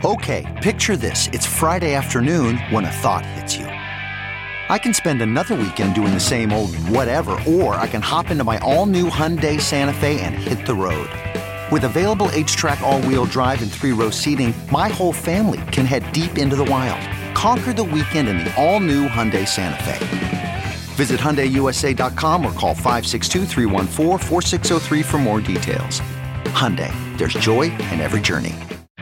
Okay, picture this. It's Friday afternoon when a thought hits you. I can spend another weekend doing the same old whatever, or I can hop into my all-new Hyundai Santa Fe and hit the road. With available H-Track all-wheel drive and 3-row seating, my whole family can head deep into the wild. Conquer the weekend in the all-new Hyundai Santa Fe. Visit HyundaiUSA.com or call 562-314-4603 for more details. Hyundai, there's joy in every journey.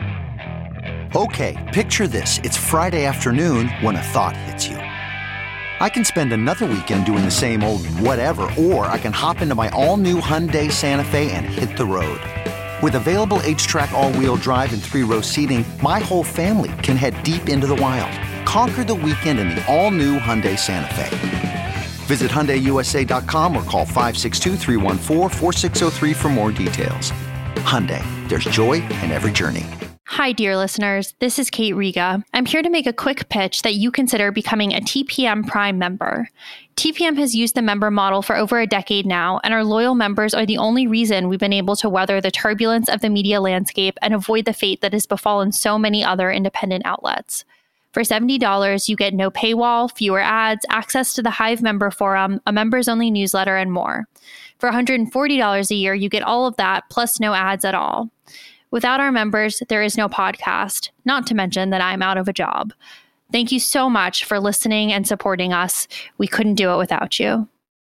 Okay, picture this. It's Friday afternoon when a thought hits you. I can spend another weekend doing the same old whatever, or I can hop into my all-new Hyundai Santa Fe and hit the road. With available H-Track all-wheel drive and 3-row seating, my whole family can head deep into the wild. Conquer the weekend in the all-new Hyundai Santa Fe. Visit HyundaiUSA.com or call 562-314-4603 for more details. Hyundai, there's joy in every journey. Hi, dear listeners. This is Kate Riga. I'm here to make a quick pitch that you consider becoming a TPM Prime member. TPM has used the member model for over a decade now, and our loyal members are the only reason we've been able to weather the turbulence of the media landscape and avoid the fate that has befallen so many other independent outlets. For $70, you get no paywall, fewer ads, access to the Hive member forum, a members-only newsletter, and more. For $140 a year, you get all of that, plus no ads at all. Without our members, there is no podcast, not to mention that I'm out of a job. Thank you so much for listening and supporting us. We couldn't do it without you.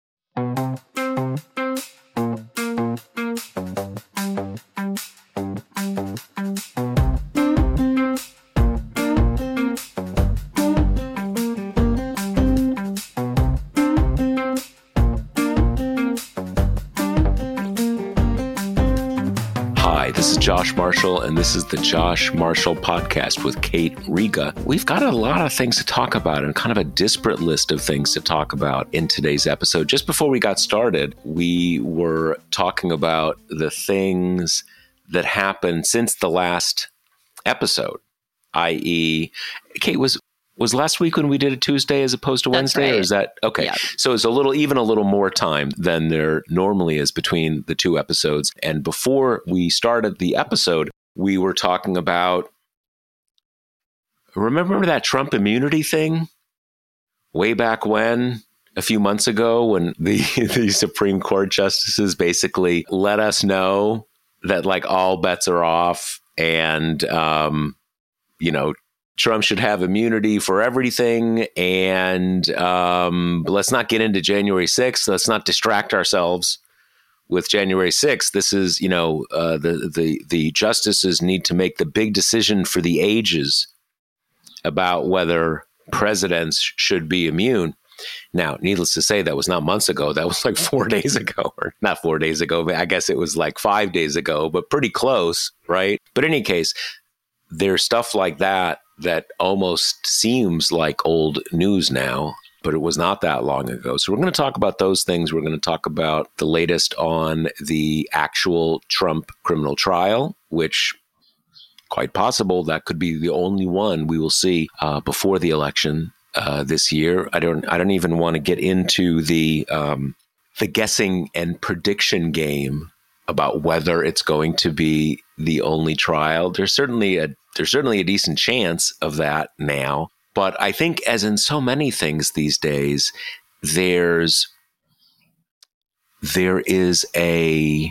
This is Josh Marshall, and this is the Josh Marshall Podcast with Kate Riga. We've got a lot of things to talk about and kind of a disparate list of things to talk about in today's episode. Just before we got started, we were talking about the things that happened since the last episode, i.e., Kate, was last week when we did a Tuesday as opposed to Wednesday? Right. Or is that okay? Yeah. So it's even a little more time than there normally is between the two episodes. And before we started the episode, we were talking about, remember that Trump immunity thing way back when, a few months ago, when the Supreme Court justices basically let us know that like all bets are off and, Trump should have immunity for everything. And let's not get into January 6th. Let's not distract ourselves with January 6th. This is, the justices need to make the big decision for the ages about whether presidents should be immune. Now, needless to say, that was not months ago. That was like 4 days ago, or not 4 days ago. But I guess it was like 5 days ago, but pretty close, right? But in any case, there's stuff like that almost seems like old news now, but it was not that long ago. So we're going to talk about those things. We're going to talk about the latest on the actual Trump criminal trial, which quite possible that could be the only one we will see before the election this year. I don't even want to get into the guessing and prediction game about whether it's going to be the only trial. There's certainly a decent chance of that now. But I think, as in so many things these days, there is a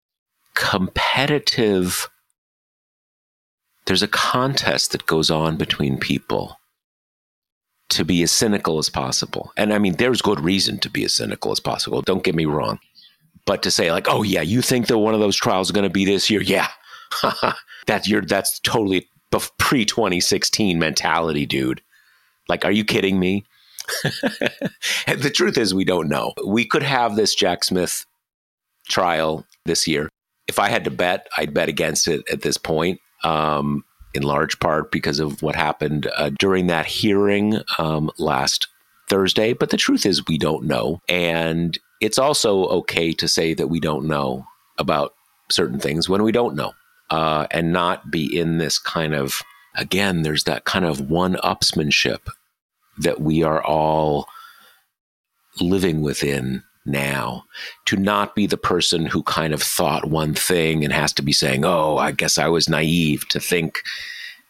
there's a contest that goes on between people to be as cynical as possible. And I mean, there's good reason to be as cynical as possible. Don't get me wrong. But to say like, oh yeah, you think that one of those trials is going to be this year? Yeah. That's totally pre-2016 mentality, dude. Like, are you kidding me? And the truth is, we don't know. We could have this Jack Smith trial this year. If I had to bet, I'd bet against it at this point, in large part because of what happened during that hearing last Thursday. But the truth is, we don't know. And it's also okay to say that we don't know about certain things when we don't know. And not be in this kind of, again, there's that kind of one-upsmanship that we are all living within now. To not be the person who kind of thought one thing and has to be saying, oh, I guess I was naive to think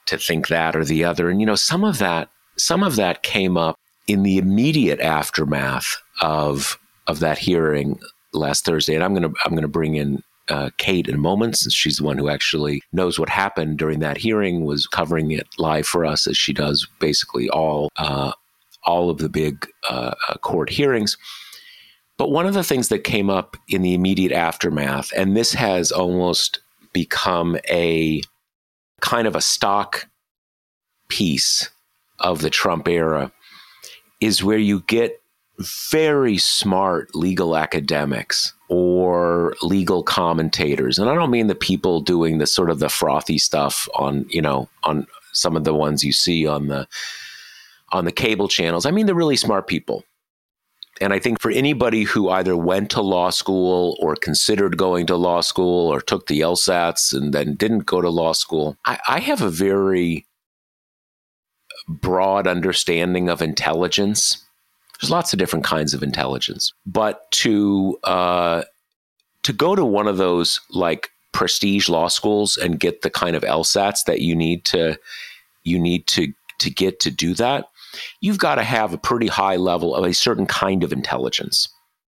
to think that or the other. And, some of that came up in the immediate aftermath of that hearing last Thursday. And I'm going to bring in Kate in a moment, since she's the one who actually knows what happened during that hearing, was covering it live for us, as she does basically all of the big court hearings. But one of the things that came up in the immediate aftermath, and this has almost become a kind of a stock piece of the Trump era, is where you get very smart legal academics or legal commentators. And I don't mean the people doing the sort of the frothy stuff on some of the ones you see on the cable channels. I mean the really smart people. And I think for anybody who either went to law school or considered going to law school or took the LSATs and then didn't go to law school, I have a very broad understanding of intelligence. There's lots of different kinds of intelligence, but to go to one of those like prestige law schools and get the kind of LSATs that you need to get to do that, you've got to have a pretty high level of a certain kind of intelligence.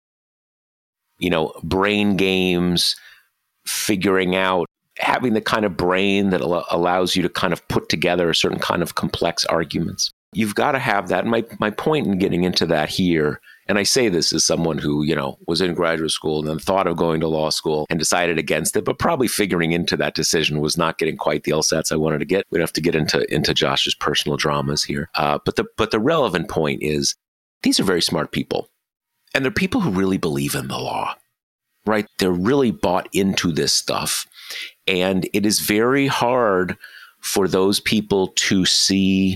Brain games, figuring out, having the kind of brain that allows you to kind of put together a certain kind of complex arguments. You've got to have that. And my point in getting into that here, and I say this as someone who, was in graduate school and then thought of going to law school and decided against it, but probably figuring into that decision was not getting quite the LSATs I wanted to get. We'd have to get into Josh's personal dramas here. But the relevant point is, these are very smart people. And they're people who really believe in the law, right? They're really bought into this stuff. And it is very hard for those people to see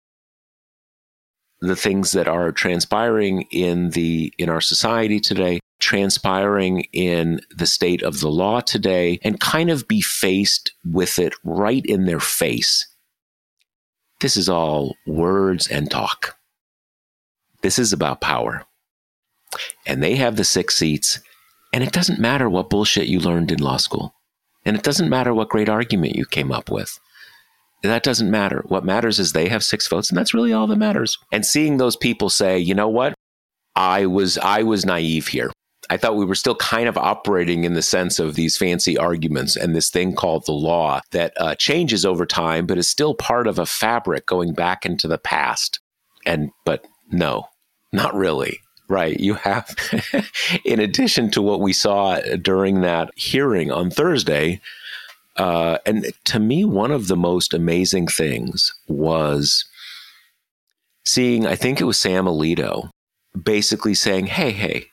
the things that are transpiring in our society today, transpiring in the state of the law today, and kind of be faced with it right in their face. This is all words and talk. This is about power. And they have the 6 seats, and it doesn't matter what bullshit you learned in law school. And it doesn't matter what great argument you came up with. That doesn't matter. What matters is they have 6 votes, and that's really all that matters. And seeing those people say, you know what? I was naive here. I thought we were still kind of operating in the sense of these fancy arguments and this thing called the law that changes over time, but is still part of a fabric going back into the past. But no, not really. Right. You have, in addition to what we saw during that hearing on Thursday, and to me, one of the most amazing things was seeing, I think it was Sam Alito, basically saying, hey,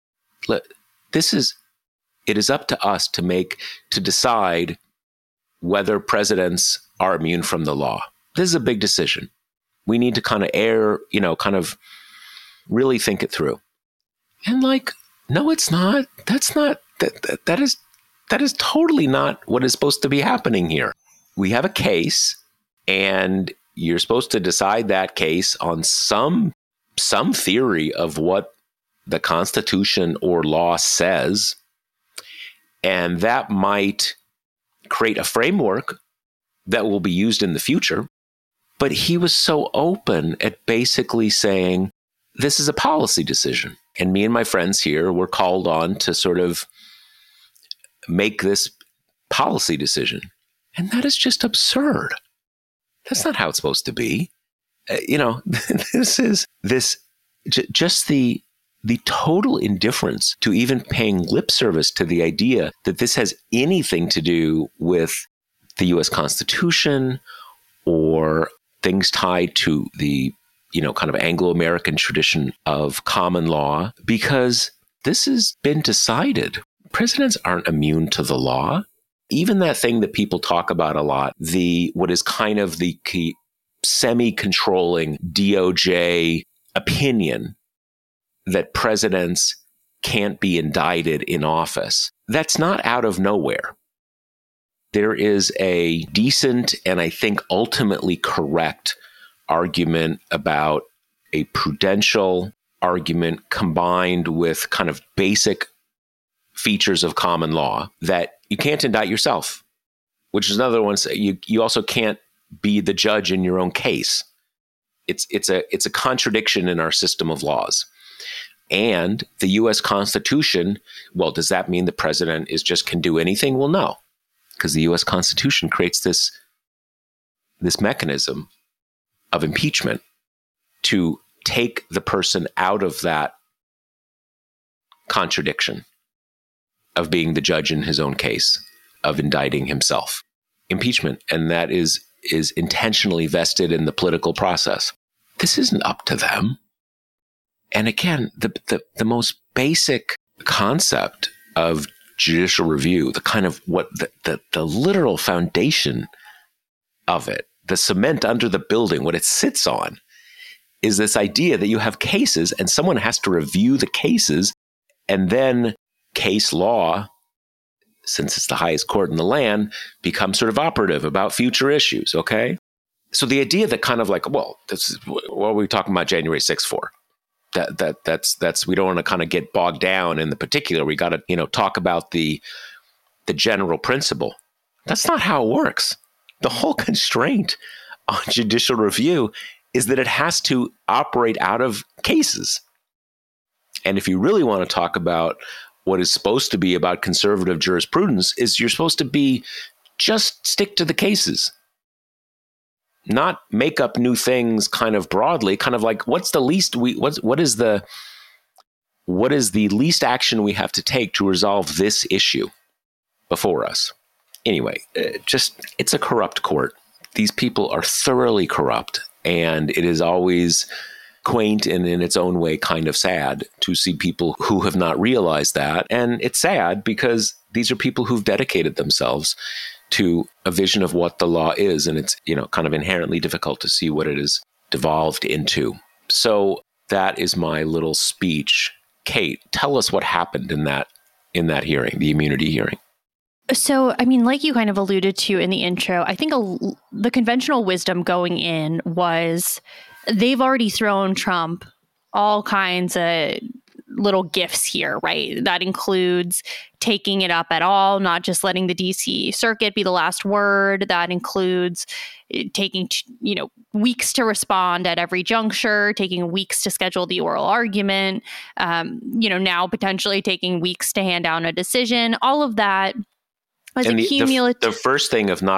it is up to us to decide whether presidents are immune from the law. This is a big decision. We need to kind of really think it through. And no, it's not. That is totally not what is supposed to be happening here. We have a case, and you're supposed to decide that case on some theory of what the Constitution or law says, and that might create a framework that will be used in the future. But he was so open at basically saying, this is a policy decision. And me and my friends here were called on to sort of make this policy decision. And that is just absurd. That's not how it's supposed to be. Just the total indifference to even paying lip service to the idea that this has anything to do with the U.S. Constitution or things tied to the, kind of Anglo-American tradition of common law, because this has been decided. Presidents aren't immune to the law. Even that thing that people talk about a lot, what is kind of the semi-controlling DOJ opinion that presidents can't be indicted in office, that's not out of nowhere. There is a decent and I think ultimately correct argument about a prudential argument combined with kind of basic features of common law that you can't indict yourself, which is another one. You also can't be the judge in your own case. It's a contradiction in our system of laws. And the U.S. Constitution, well, does that mean the president can do anything? Well, no, because the U.S. Constitution creates this mechanism of impeachment to take the person out of that contradiction of being the judge in his own case, of indicting himself. Impeachment, and that is intentionally vested in the political process. This isn't up to them. And again, the most basic concept of judicial review, the kind of what the literal foundation of it, the cement under the building, what it sits on, is this idea that you have cases and someone has to review the cases, and then case law, since it's the highest court in the land, becomes sort of operative about future issues, okay? So the idea that kind of like, well, this is what are we talking about January 6th for? That's we don't want to kind of get bogged down in the particular. We got to, talk about the general principle. That's not how it works. The whole constraint on judicial review is that it has to operate out of cases. And if you really want to talk about what is supposed to be about conservative jurisprudence, is you're supposed to be just stick to the cases, not make up new things kind of broadly, kind of like what is the least action we have to take to resolve this issue before us. Anyway, it's a corrupt court. These people are thoroughly corrupt, and it is always quaint and in its own way kind of sad to see people who have not realized that. And it's sad because these are people who've dedicated themselves to a vision of what the law is, and it's kind of inherently difficult to see what it has devolved into. So that is my little speech. Kate, tell us what happened in that hearing, the immunity hearing. So, I mean, like you kind of alluded to in the intro, I think the conventional wisdom going in was they've already thrown Trump all kinds of little gifts here, right? That includes taking it up at all, not just letting the DC circuit be the last word. That includes taking, weeks to respond at every juncture, taking weeks to schedule the oral argument, now potentially taking weeks to hand down a decision. All of that was accumulative. The first thing of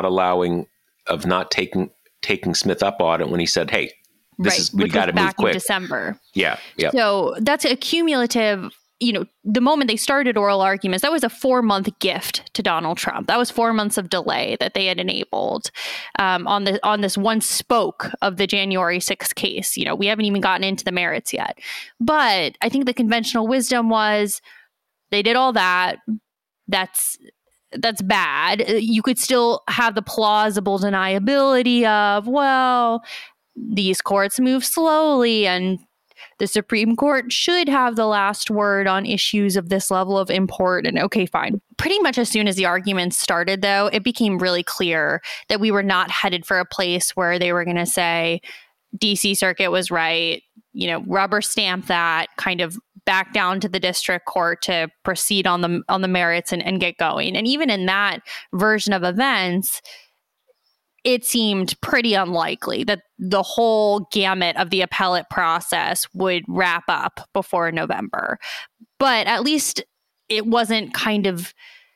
not taking Smith up on it when he said, hey, we got to move quick. In December. Yeah. So that's a cumulative, the moment they started oral arguments, that was a 4-month gift to Donald Trump. That was 4 months of delay that they had enabled on this one spoke of the January 6th case. We haven't even gotten into the merits yet. But I think the conventional wisdom was they did all that. That's bad. You could still have the plausible deniability of, well, these courts move slowly and the Supreme Court should have the last word on issues of this level of import. And okay, fine. Pretty much as soon as the arguments started, though, it became really clear that we were not headed for a place where they were going to say DC Circuit was right, rubber stamp that, kind of back down to the district court to proceed on the merits and get going. And even in that version of events, it seemed pretty unlikely that the whole gamut of the appellate process would wrap up before November. But at least it wasn't kind of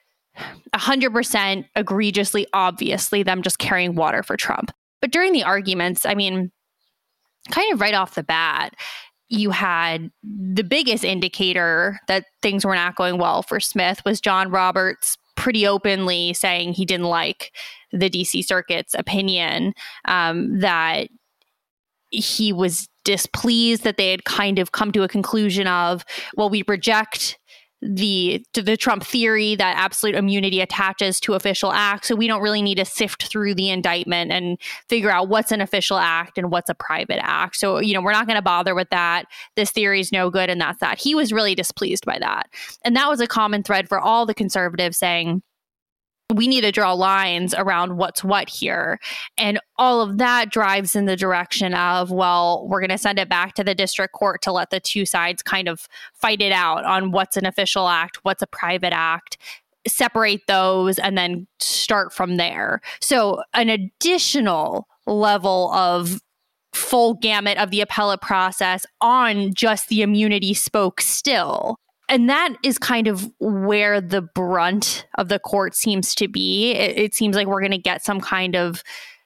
100% egregiously, obviously them just carrying water for Trump. But during the arguments, I mean, kind of right off the bat, you had the biggest indicator that things were not going well for Smith was John Roberts pretty openly saying he didn't like the DC Circuit's opinion, that he was displeased that they had kind of come to a conclusion of, well, we reject the Trump theory that absolute immunity attaches to official acts. So we don't really need to sift through the indictment and figure out what's an official act and what's a private act. So, we're not going to bother with that. This theory is no good. And that's that. He was really displeased by that. And that was a common thread for all the conservatives saying, we need to draw lines around what's what here. And all of that drives in the direction of, well, we're going to send it back to the district court to let the two sides kind of fight it out on what's an official act, what's a private act. separate those and then start from there. So an additional level of full gamut of the appellate process on just the immunity spoke still. And that is kind of where the brunt of the court seems to be. It seems like we're going to get some kind of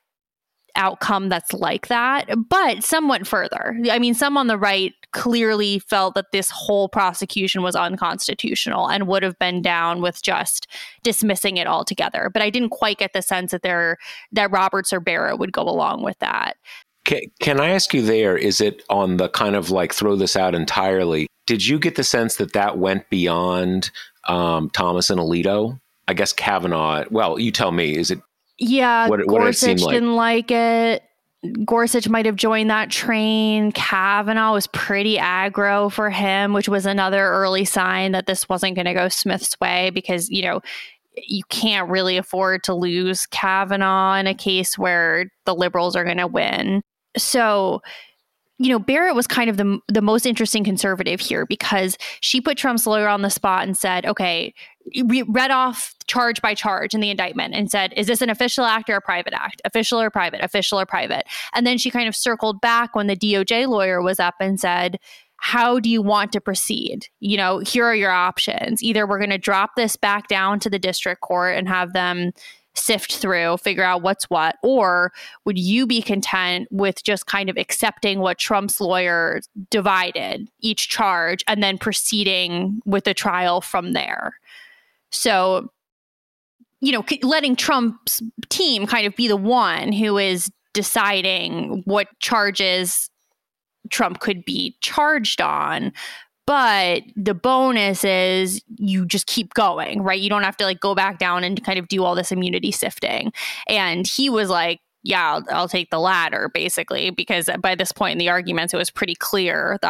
outcome that's like that, but some went further. I mean, some on the right clearly felt that this whole prosecution was unconstitutional and would have been down with just dismissing it altogether. But I didn't quite get the sense that Roberts or Barrett would go along with that. Can I ask you there, is it on the kind of like throw this out entirely? Did you get the sense that went beyond Thomas and Alito? I guess Kavanaugh, well, you tell me, is it? Yeah, what Gorsuch like? Didn't like it. Gorsuch might have joined that train. Kavanaugh was pretty aggro for him, which was another early sign that this wasn't going to go Smith's way because, you can't really afford to lose Kavanaugh in a case where the liberals are going to win. So, Barrett was kind of the most interesting conservative here because she put Trump's lawyer on the spot and said, okay, we read off charge by charge in the indictment and said, is this an official act or a private act? Official or private? Official or private? And then she kind of circled back when the DOJ lawyer was up and said, how do you want to proceed? Here are your options. Either we're going to drop this back down to the district court and have them sift through, figure out what's what, or would you be content with just kind of accepting what Trump's lawyer divided each charge and then proceeding with the trial from there? So, letting Trump's team kind of be the one who is deciding what charges Trump could be charged on. But the bonus is you just keep going, right? You don't have to go back down and kind of do all this immunity sifting. And he was like, yeah, I'll take the latter, basically, because by this point in the arguments, it was pretty clear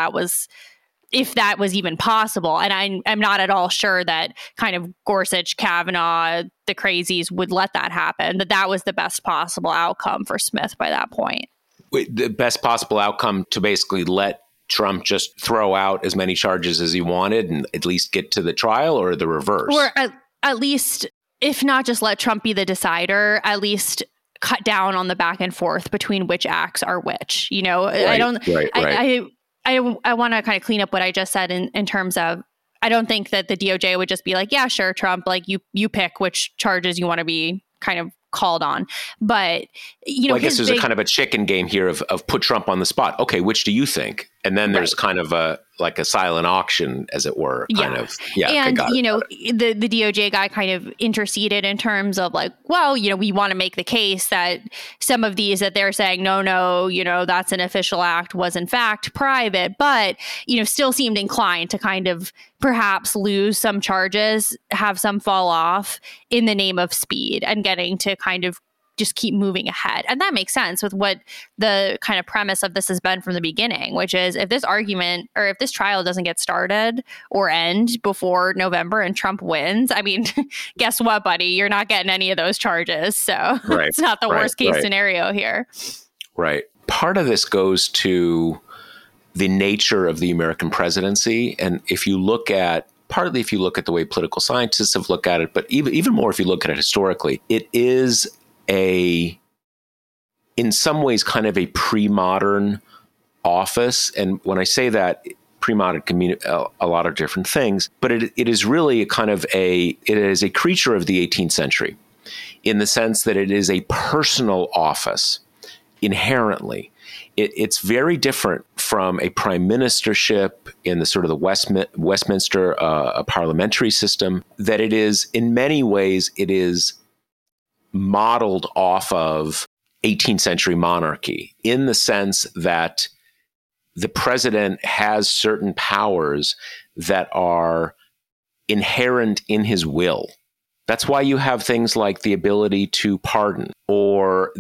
if that was even possible. And I'm not at all sure that kind of Gorsuch, Kavanaugh, the crazies would let that happen, that was the best possible outcome for Smith by that point. Wait, the best possible outcome to basically let Trump just throw out as many charges as he wanted and at least get to the trial, or the reverse? Or at least, if not just let Trump be the decider, at least cut down on the back and forth between which acts are which. Right, I want to kind of clean up what I just said in terms of, I don't think that the DOJ would just be like, yeah, sure, Trump, you pick which charges you want to be kind of called on. But, I guess there's a kind of a chicken game here of put Trump on the spot. Okay, which do you think? And then there's kind of a silent auction, as it were. Kind of. Yeah. And, the DOJ guy kind of interceded in terms of we want to make the case that some of these that they're saying, no, that's an official act was in fact private, but, still seemed inclined to kind of perhaps lose some charges, have some fall off in the name of speed and getting to kind of just keep moving ahead. And that makes sense with what the kind of premise of this has been from the beginning, which is if this argument or if this trial doesn't get started or end before November and Trump wins, I mean, guess what, buddy? You're not getting any of those charges. So it's not the worst case scenario here. Right. Part of this goes to the nature of the American presidency. And if you look at the way political scientists have looked at it, but even more if you look at it historically, it is in some ways, kind of a pre-modern office. And when I say that, pre-modern can mean a lot of different things, but it is really it is a creature of the 18th century in the sense that it is a personal office inherently. It's very different from a prime ministership in the sort of the Westminster parliamentary system, that it is, in many ways, it is modeled off of 18th century monarchy in the sense that the president has certain powers that are inherent in his will. That's why you have things like the ability to pardon, or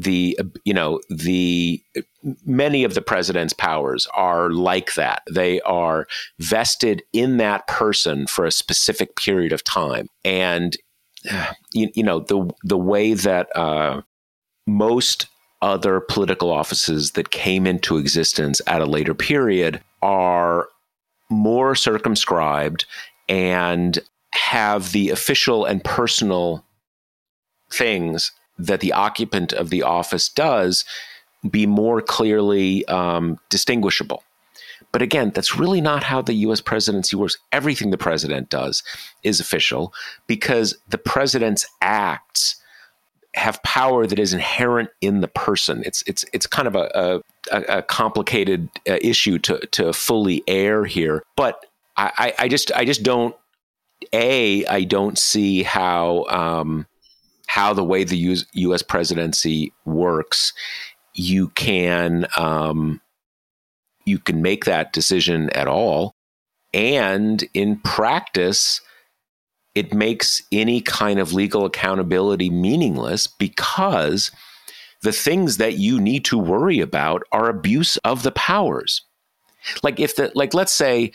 many of the president's powers are like that. They are vested in that person for a specific period of time. And the way that most other political offices that came into existence at a later period are more circumscribed and have the official and personal things that the occupant of the office does be more clearly distinguishable. But again, that's really not how the U.S. presidency works. Everything the president does is official because the president's acts have power that is inherent in the person. It's kind of a complicated issue to fully air here. But I just don't. I don't see how the way the U.S. presidency works, you can make that decision at all. And in practice, it makes any kind of legal accountability meaninless because the things that you need to worry about are abuse of the powers. Let's say,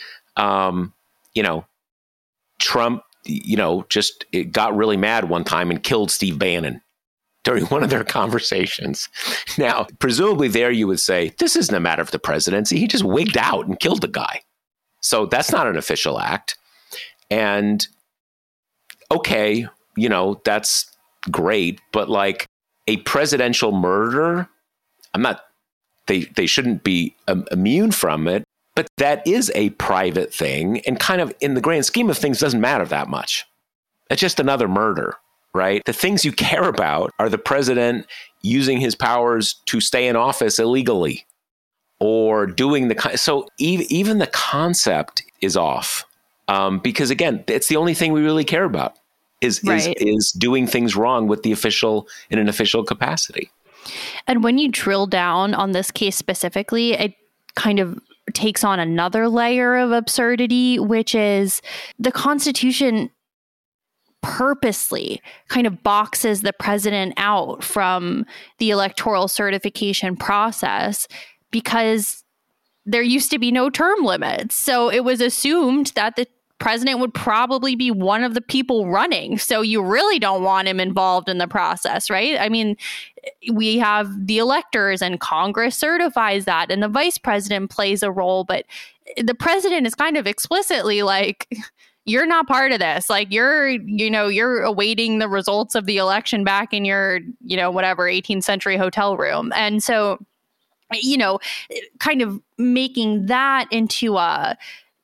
Trump, just got really mad one time and killed Steve Bannon during one of their conversations. Now, presumably there you would say, this isn't a matter of the presidency. He just wigged out and killed the guy. So that's not an official act. And okay, that's great. But like a presidential murder, they shouldn't be immune from it. But that is a private thing and kind of in the grand scheme of things doesn't matter that much. It's just another murder, right? The things you care about are the president using his powers to stay in office illegally or doing so even the concept is off because again, it's the only thing we really care about is doing things wrong with the official in an official capacity. And when you drill down on this case specifically, it kind of takes on another layer of absurdity, which is the Constitution purposely kind of boxes the president out from the electoral certification process because there used to be no term limits. So it was assumed that the president would probably be one of the people running. So you really don't want him involved in the process, right? I mean, we have the electors and Congress certifies that and the vice president plays a role, but the president is kind of explicitly like, you're not part of this. Like you're awaiting the results of the election back in your, 18th century hotel room. And so, kind of making that into a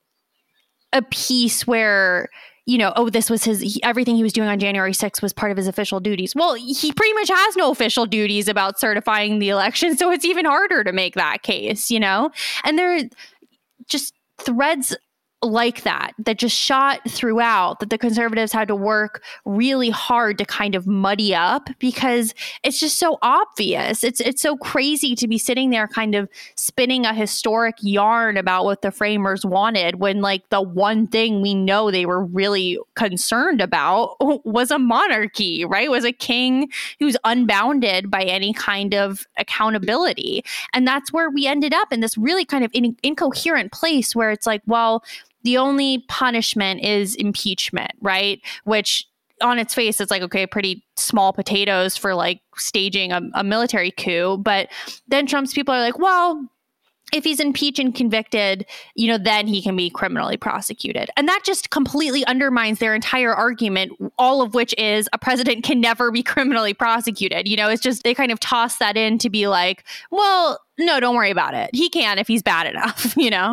piece where, this was everything he was doing on January 6th was part of his official duties. Well, he pretty much has no official duties about certifying the election. So it's even harder to make that case, and there are just threads like that just shot throughout that the conservatives had to work really hard to kind of muddy up because it's just so obvious. It's so crazy to be sitting there kind of spinning a historic yarn about what the framers wanted when like the one thing we know they were really concerned about was a monarchy, right? Was a king who's unbounded by any kind of accountability. And that's where we ended up in this really kind of incoherent place where it's like, well, the only punishment is impeachment, right? Which on its face, it's like, okay, pretty small potatoes for like staging a military coup. But then Trump's people are like, well, if he's impeached and convicted, then he can be criminally prosecuted. And that just completely undermines their entire argument, all of which is a president can never be criminally prosecuted. It's just they kind of toss that in to be like, well, no, don't worry about it. He can if he's bad enough,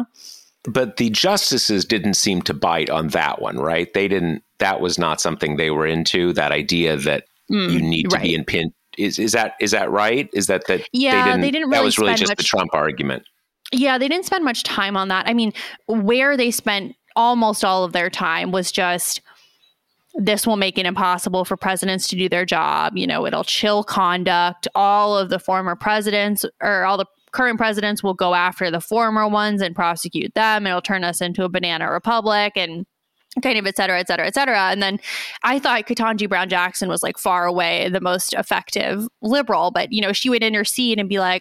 But the justices didn't seem to bite on that one, right? That was not something they were into, that idea that you need to be impeached. Is that right? Is that yeah, they didn't really that was really just much, the Trump argument. Yeah, they didn't spend much time on that. I mean, where they spent almost all of their time was just, this will make it impossible for presidents to do their job. It'll chill conduct. All of the former presidents or all the current presidents will go after the former ones and prosecute them. It'll turn us into a banana republic and kind of et cetera, et cetera, et cetera. And then I thought Ketanji Brown Jackson was like far away the most effective liberal, but she would intercede and be like,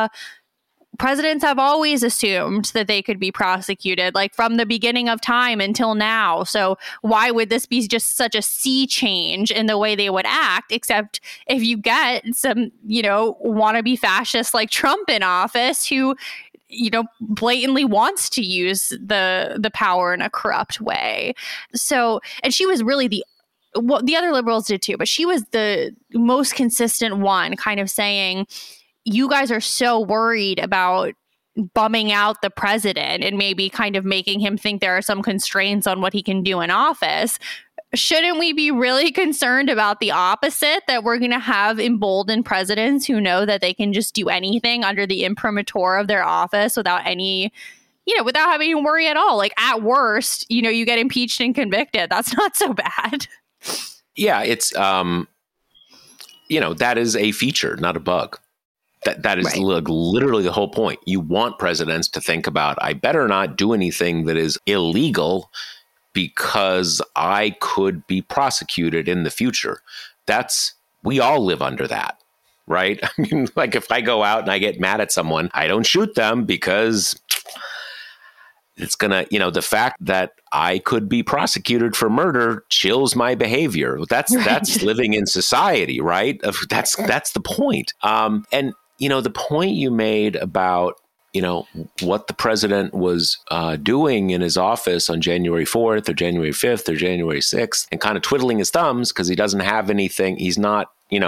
presidents have always assumed that they could be prosecuted, like from the beginning of time until now. So why would this be just such a sea change in the way they would act? Except if you get some, wannabe fascists like Trump in office who blatantly wants to use the power in a corrupt way. So, and she was really the other liberals did too, but she was the most consistent one, kind of saying, you guys are so worried about bumming out the president and maybe kind of making him think there are some constraints on what he can do in office. Shouldn't we be really concerned about the opposite, that we're going to have emboldened presidents who know that they can just do anything under the imprimatur of their office without any, without having to worry at all? Like, at worst, you get impeached and convicted. That's not so bad. Yeah, it's, that is a feature, not a bug. That is right. Literally the whole point. You want presidents to think about, I better not do anything that is illegal because I could be prosecuted in the future. We all live under that, right? I mean, like, if I go out and I get mad at someone, I don't shoot them because it's going to, the fact that I could be prosecuted for murder chills my behavior. That's living in society, right? That's the point. And the point you made about, what the president was doing in his office on January 4th or January 5th or January 6th, and kind of twiddling his thumbs because he doesn't have anything. He's not,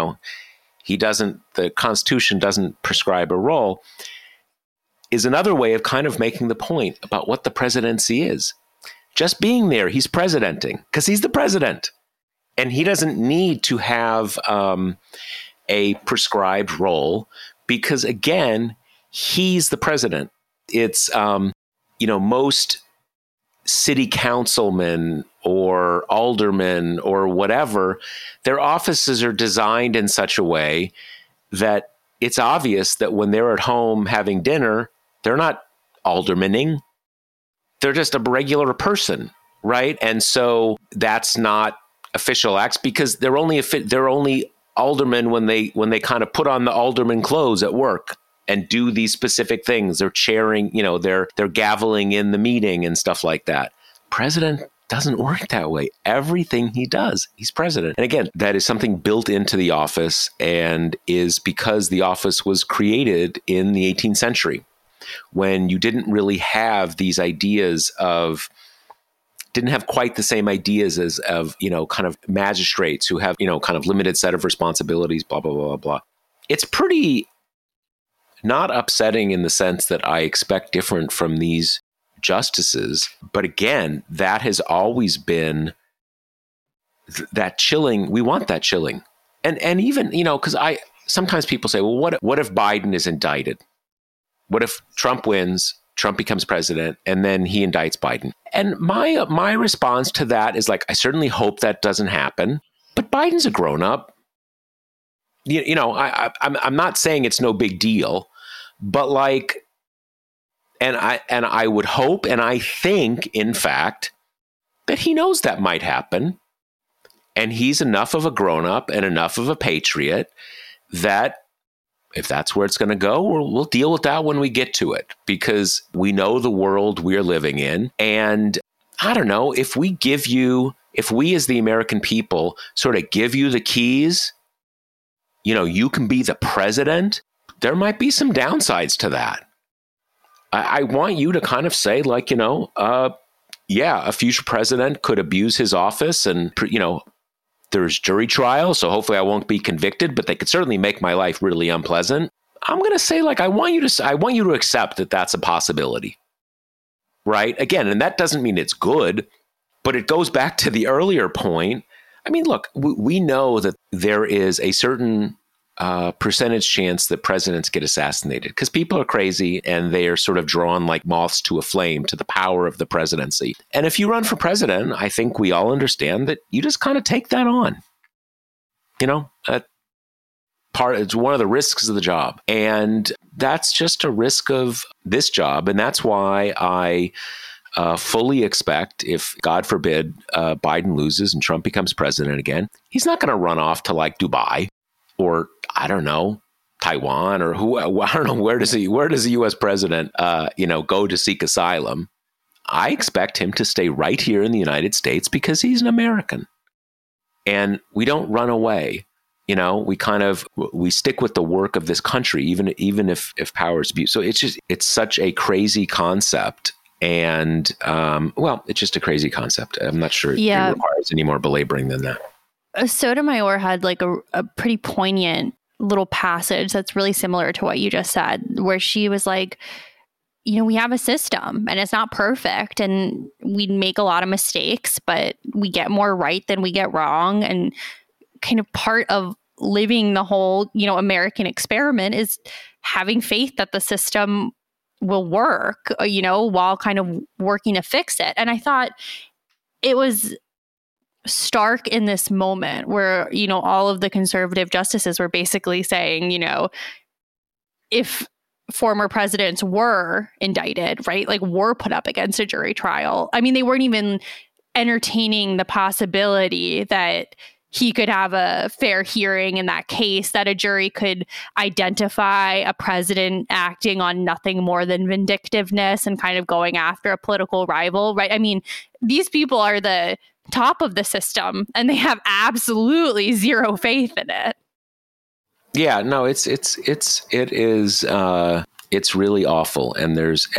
the Constitution doesn't prescribe a role, is another way of kind of making the point about what the presidency is. Just being there, he's presidenting because he's the president. And he doesn't need to have a prescribed role because, again, he's the president. It's, most city councilmen or aldermen or whatever, their offices are designed in such a way that it's obvious that when they're at home having dinner, they're not aldermaning. They're just a regular person, right? And so that's not official acts because they're only aldermen when they kind of put on the alderman clothes at work and do these specific things. They're chairing, they're gaveling in the meeting and stuff like that. President doesn't work that way. Everything he does, he's president. And again, that is something built into the office and is because the office was created in the 18th century when you didn't really have these ideas didn't have quite the same ideas as kind of magistrates who have, kind of limited set of responsibilities, blah, blah, blah, blah. It's pretty not upsetting in the sense that I expect different from these justices. But again, that has always been that chilling. We want that chilling. And even, because sometimes people say, well, what if Biden is indicted? What if Trump wins, Trump becomes president, and then he indicts Biden? And my response to that is like, I certainly hope that doesn't happen, but Biden's a grown-up. I'm not saying it's no big deal, but like, and I would hope, and I think, in fact, that he knows that might happen, and he's enough of a grown-up and enough of a patriot that if that's where it's going to go, we'll deal with that when we get to it, because we know the world we're living in. And I don't know, if we as the American people sort of give you the keys, you can be the president, there might be some downsides to that. I want you to kind of say, like, a future president could abuse his office and, there's jury trial, so hopefully I won't be convicted, but they could certainly make my life really unpleasant. I'm going to say, like, I want you to accept that that's a possibility, right? Again, and that doesn't mean it's good, but it goes back to the earlier point. I mean, look, we know that there is a certain percentage chance that presidents get assassinated because people are crazy and they are sort of drawn like moths to a flame to the power of the presidency. And if you run for president, I think we all understand that you just kind of take that on. It's one of the risks of the job. And that's just a risk of this job. And that's why I fully expect, if, God forbid, Biden loses and Trump becomes president again, he's not going to run off to like Dubai or, I don't know, Taiwan or I don't know, where does the U.S. president, go to seek asylum? I expect him to stay right here in the United States because he's an American. And we don't run away we stick with the work of this country, even if power is abused. So it's such a crazy concept. And, it's just a crazy concept. I'm not sure it requires any more belaboring than that. Sotomayor had like a pretty poignant little passage that's really similar to what you just said, where she was like, we have a system and it's not perfect and we make a lot of mistakes, but we get more right than we get wrong. And kind of part of living the whole, American experiment is having faith that the system will work, while kind of working to fix it. And I thought it was stark in this moment where, all of the conservative justices were basically saying, if former presidents were indicted, right, like were put up against a jury trial, I mean, they weren't even entertaining the possibility that he could have a fair hearing in that case, that a jury could identify a president acting on nothing more than vindictiveness and kind of going after a political rival, right? I mean, these people are the top of the system and they have absolutely zero faith in it. Yeah, no, it's really awful. And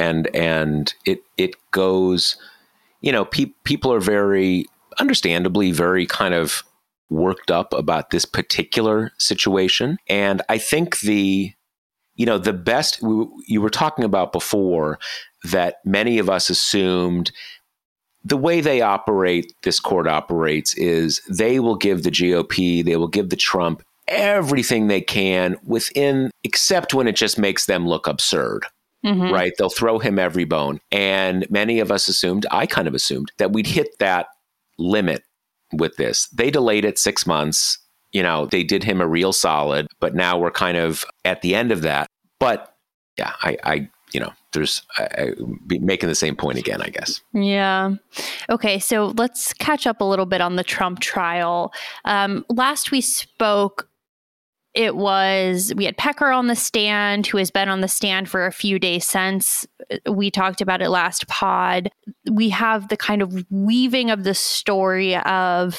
it goes, people are very understandably very kind of worked up about this particular situation. And I think the best you were talking about before, that many of us assumed the way this court operates is they will give the GOP, they will give the Trump everything they can except when it just makes them look absurd. Mm-hmm. Right? They'll throw him every bone. And many of us I kind of assumed that we'd hit that limit with this. They delayed it 6 months. They did him a real solid, but now we're kind of at the end of that. But yeah, I be making the same point again, I guess. Yeah. Okay. So let's catch up a little bit on the Trump trial. Last we spoke, we had Pecker on the stand, who has been on the stand for a few days since. We talked about it last pod. We have the kind of weaving of the story of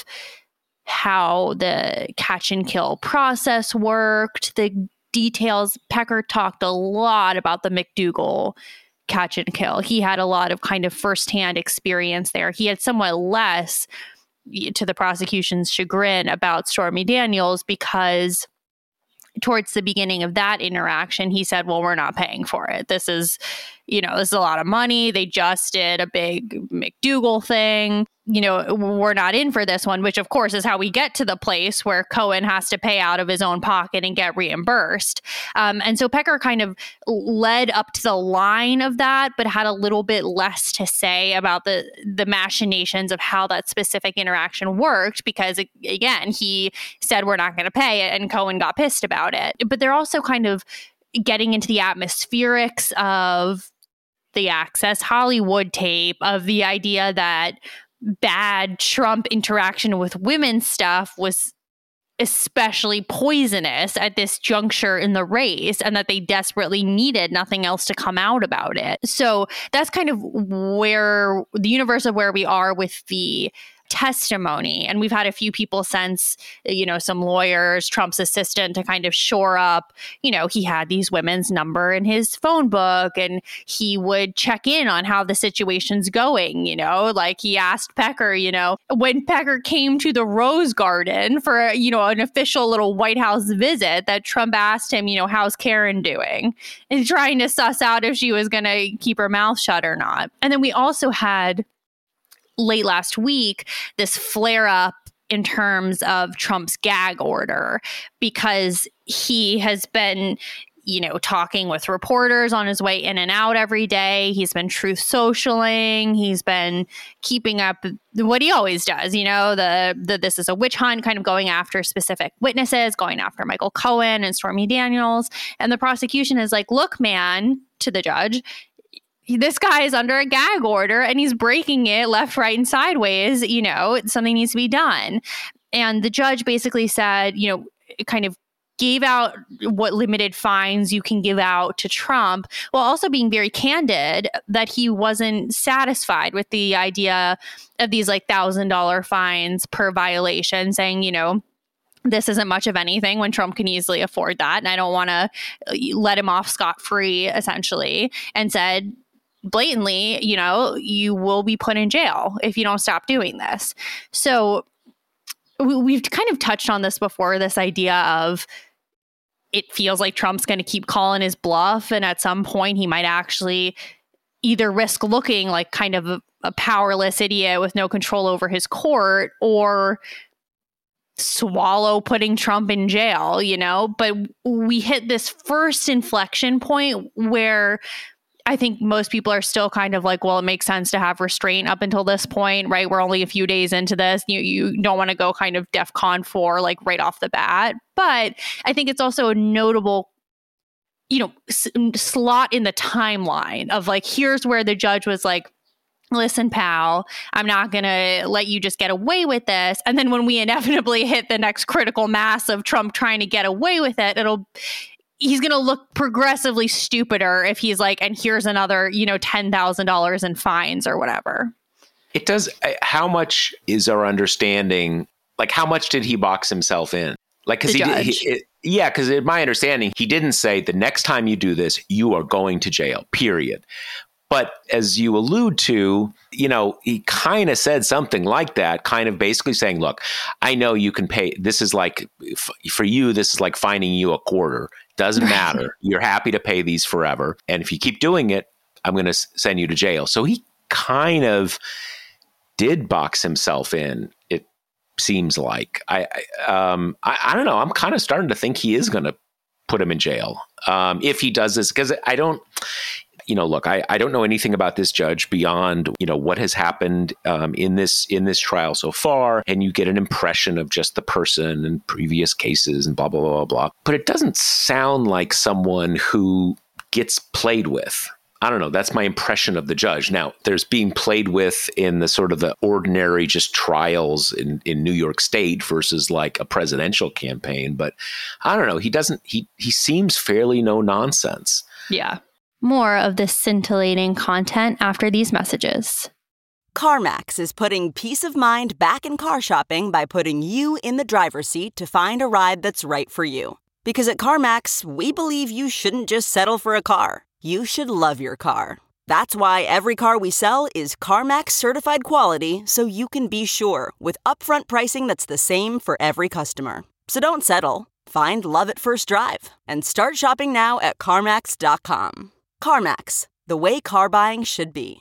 how the catch and kill process worked, the details. Pecker talked a lot about the McDougal catch and kill. He had a lot of kind of firsthand experience there. He had somewhat less, to the prosecution's chagrin, about Stormy Daniels, because towards the beginning of that interaction, he said, well, we're not paying for it. This is a lot of money. They just did a big McDougal thing. We're not in for this one, which of course is how we get to the place where Cohen has to pay out of his own pocket and get reimbursed. And so Pecker kind of led up to the line of that, but had a little bit less to say about the machinations of how that specific interaction worked, because again, he said, we're not going to pay it, and Cohen got pissed about it. But they're also kind of getting into the atmospherics of the Access Hollywood tape, of the idea that bad Trump interaction with women stuff was especially poisonous at this juncture in the race, and that they desperately needed nothing else to come out about it. So that's kind of where the universe of where we are with the testimony. And we've had a few people since, some lawyers, Trump's assistant, to kind of shore up, he had these women's number in his phone book and he would check in on how the situation's going, like he asked Pecker, when Pecker came to the Rose Garden for, an official little White House visit, that Trump asked him, how's Karen doing? And trying to suss out if she was going to keep her mouth shut or not. And then we also had late last week this flare up in terms of Trump's gag order, because he has been, talking with reporters on his way in and out every day. He's been truth socialing. He's been keeping up what he always does, the this is a witch hunt, kind of going after specific witnesses, going after Michael Cohen and Stormy Daniels. And the prosecution is like, look, man, to the judge, this guy is under a gag order and he's breaking it left, right, and sideways. Something needs to be done. And the judge basically said, kind of gave out what limited fines you can give out to Trump, while also being very candid that he wasn't satisfied with the idea of these like $1,000 fines per violation, saying, this isn't much of anything when Trump can easily afford that. And I don't want to let him off scot-free, essentially, and said blatantly, you will be put in jail if you don't stop doing this. So we've kind of touched on this before, this idea of it feels like Trump's going to keep calling his bluff. And at some point he might actually either risk looking like kind of a powerless idiot with no control over his court, or swallow putting Trump in jail, but we hit this first inflection point where I think most people are still kind of like, well, it makes sense to have restraint up until this point, right? We're only a few days into this. You don't want to go kind of DEFCON 4 like right off the bat. But I think it's also a notable, slot in the timeline of like, here's where the judge was like, listen, pal, I'm not going to let you just get away with this. And then when we inevitably hit the next critical mass of Trump trying to get away with it, he's going to look progressively stupider if he's like, and here's another, $10,000 in fines or whatever. It does. How much is our understanding? Like, how much did he box himself in? Like, because because in my understanding, he didn't say the next time you do this, you are going to jail, period. But as you allude to, he kind of said something like that, kind of basically saying, look, I know you can pay. This is like, for you, this is like fining you a quarter. Doesn't matter. You're happy to pay these forever. And if you keep doing it, I'm going to send you to jail. So he kind of did box himself in, it seems like. I don't know. I'm kind of starting to think he is going to put him in jail if he does this, because I don't... look, I don't know anything about this judge beyond, what has happened in this trial so far. And you get an impression of just the person and previous cases and blah, blah, blah, blah. But it doesn't sound like someone who gets played with. I don't know. That's my impression of the judge. Now, there's being played with in the sort of the ordinary just trials in New York State versus like a presidential campaign. But I don't know. He seems fairly no nonsense. Yeah. More of this scintillating content after these messages. CarMax is putting peace of mind back in car shopping by putting you in the driver's seat to find a ride that's right for you. Because at CarMax, we believe you shouldn't just settle for a car. You should love your car. That's why every car we sell is CarMax certified quality, so you can be sure with upfront pricing that's the same for every customer. So don't settle. Find love at first drive and start shopping now at CarMax.com. CarMax, the way car buying should be.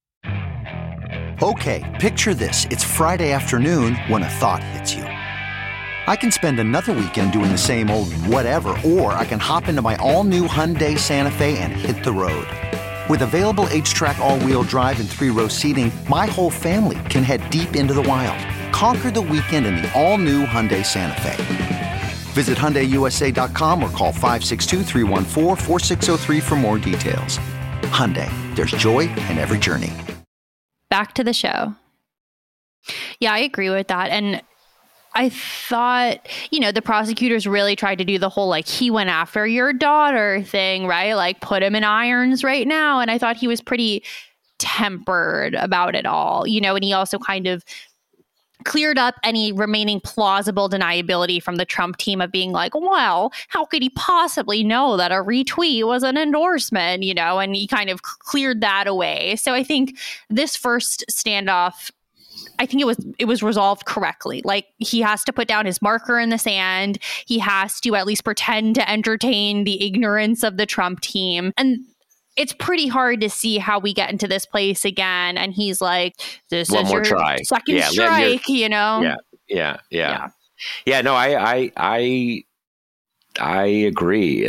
Okay, picture this. It's Friday afternoon when a thought hits you. I can spend another weekend doing the same old whatever, or I can hop into my all-new Hyundai Santa Fe and hit the road. With available H-Track all-wheel drive and 3-row seating, my whole family can head deep into the wild. Conquer the weekend in the all-new Hyundai Santa Fe. Visit HyundaiUSA.com or call 562-314-4603 for more details. Hyundai, there's joy in every journey. Back to the show. Yeah, I agree with that. And I thought, the prosecutors really tried to do the whole, like, he went after your daughter thing, right? Like, put him in irons right now. And I thought he was pretty tempered about it all, and he also kind of cleared up any remaining plausible deniability from the Trump team of being like, well, how could he possibly know that a retweet was an endorsement, and he kind of cleared that away. So I think this first standoff, I think it was resolved correctly. Like, he has to put down his marker in the sand. He has to at least pretend to entertain the ignorance of the Trump team. And it's pretty hard to see how we get into this place again. And he's like, this one is more your try. Second strike, Yeah. No, I agree.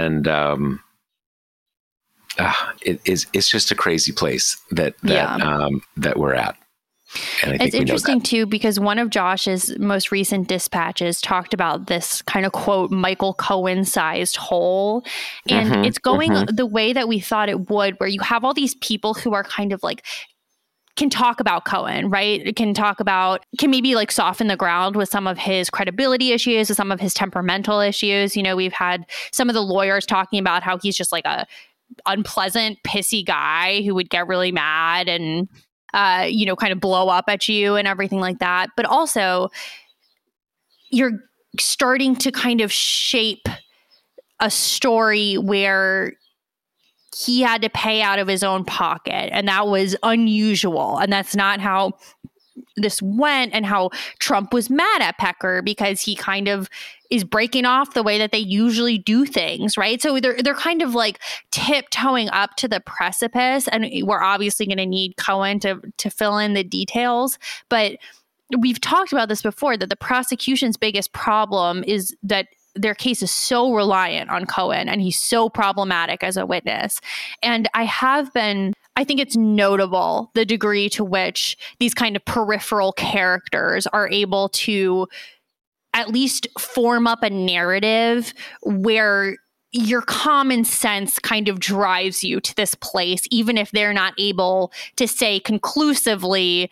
It's just a crazy place that we're at. And I think it's interesting too, because one of Josh's most recent dispatches talked about this kind of, quote, Michael Cohen sized hole. And it's going the way that we thought it would, where you have all these people who are kind of like, can talk about Cohen, right? Can maybe like soften the ground with some of his credibility issues, with some of his temperamental issues. We've had some of the lawyers talking about how he's just like a unpleasant, pissy guy who would get really mad and kind of blow up at you and everything like that. But also, you're starting to kind of shape a story where he had to pay out of his own pocket. And that was unusual. And that's not how this went, and how Trump was mad at Pecker because he kind of is breaking off the way that they usually do things, right? So they're kind of like tiptoeing up to the precipice, and we're obviously going to need Cohen to fill in the details. But we've talked about this before, that the prosecution's biggest problem is that their case is so reliant on Cohen, and he's so problematic as a witness. And I think it's notable the degree to which these kind of peripheral characters are able to at least form up a narrative where your common sense kind of drives you to this place, even if they're not able to say conclusively,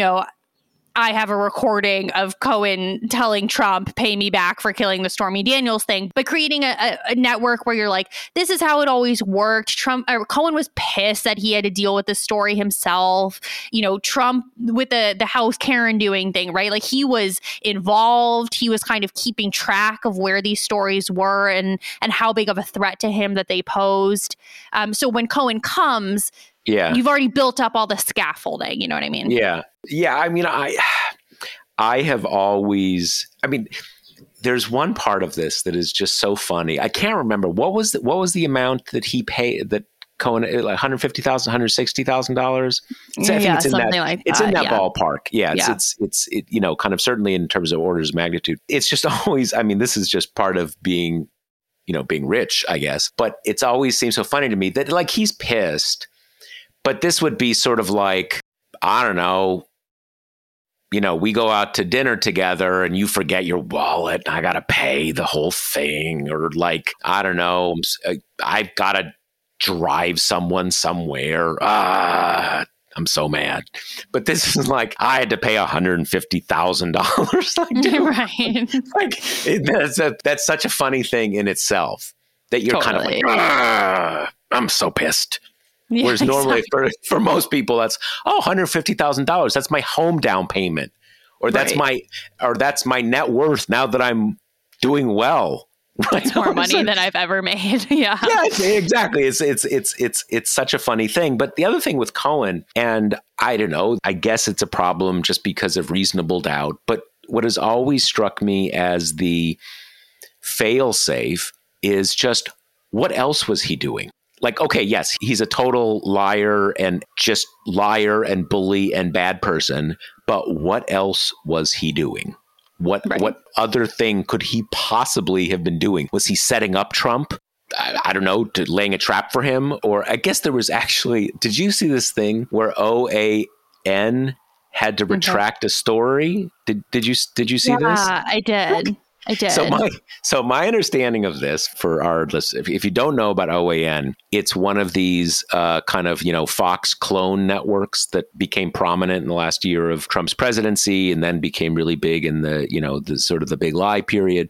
I have a recording of Cohen telling Trump, pay me back for killing the Stormy Daniels thing, but creating a network where you're like, this is how it always worked. Cohen was pissed that he had to deal with the story himself. Trump with the House Karen doing thing, right? Like, he was involved. He was kind of keeping track of where these stories were and how big of a threat to him that they posed. So when Cohen comes, you've already built up all the scaffolding. You know what I mean? Yeah. I mean, I have always, there's one part of this that is just so funny. I can't remember what was the amount that he paid, that Cohen, like $150,000, $160,000. Something like that. It's in that ballpark. It's kind of, certainly in terms of orders of magnitude. It's just always, this is just part of being rich, I guess. But it's always seems so funny to me that, like, he's pissed. But this would be sort of like, I don't know, we go out to dinner together and you forget your wallet. I got to pay the whole thing. Or, like, I don't know, I've got to drive someone somewhere. I'm so mad. But this is like, I had to pay $150,000. Like, dude, right. That's such a funny thing in itself, that you're totally. Kind of like, I'm so pissed. Yeah, whereas normally for most people, that's $150,000. That's my home down payment, or that's my net worth now that I'm doing well. Right? It's more money than I've ever made. Yeah, exactly. It's such a funny thing. But the other thing with Cohen, and I don't know, I guess it's a problem just because of reasonable doubt. But what has always struck me as the fail-safe is just, what else was he doing? Like, okay, yes, he's a total liar and bully and bad person. But what else was he doing? What other thing could he possibly have been doing? Was he setting up Trump? I don't know, laying a trap for him? Or I guess there was actually, did you see this thing where OAN had to retract a story? Did you see this? Yeah, I did. I did. So my understanding of this, for our listeners, if you don't know about OAN, it's one of these kind of, Fox clone networks that became prominent in the last year of Trump's presidency, and then became really big in the, the sort of the big lie period.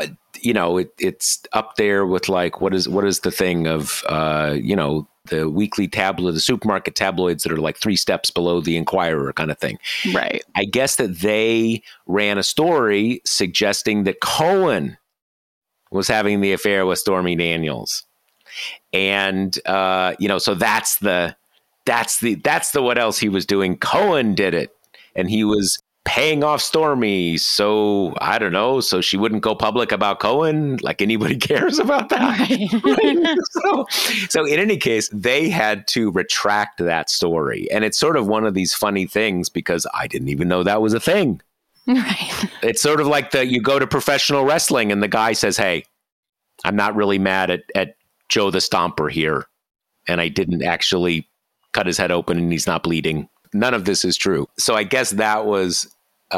It's up there with, like, what is the thing of, the weekly tabloid, the supermarket tabloids that are like 3 steps below the Inquirer kind of thing. Right. I guess that they ran a story suggesting that Cohen was having the affair with Stormy Daniels. And, so that's the what else he was doing. Cohen did it. And he was paying off Stormy, so I don't know, so she wouldn't go public about Cohen. Like, anybody cares about that? Right. So in any case, they had to retract that story. And it's sort of one of these funny things, because I didn't even know that was a thing. Right. It's sort of like you go to professional wrestling and the guy says, hey, I'm not really mad at Joe the Stomper here, and I didn't actually cut his head open and he's not bleeding. None of this is true. So I guess that was,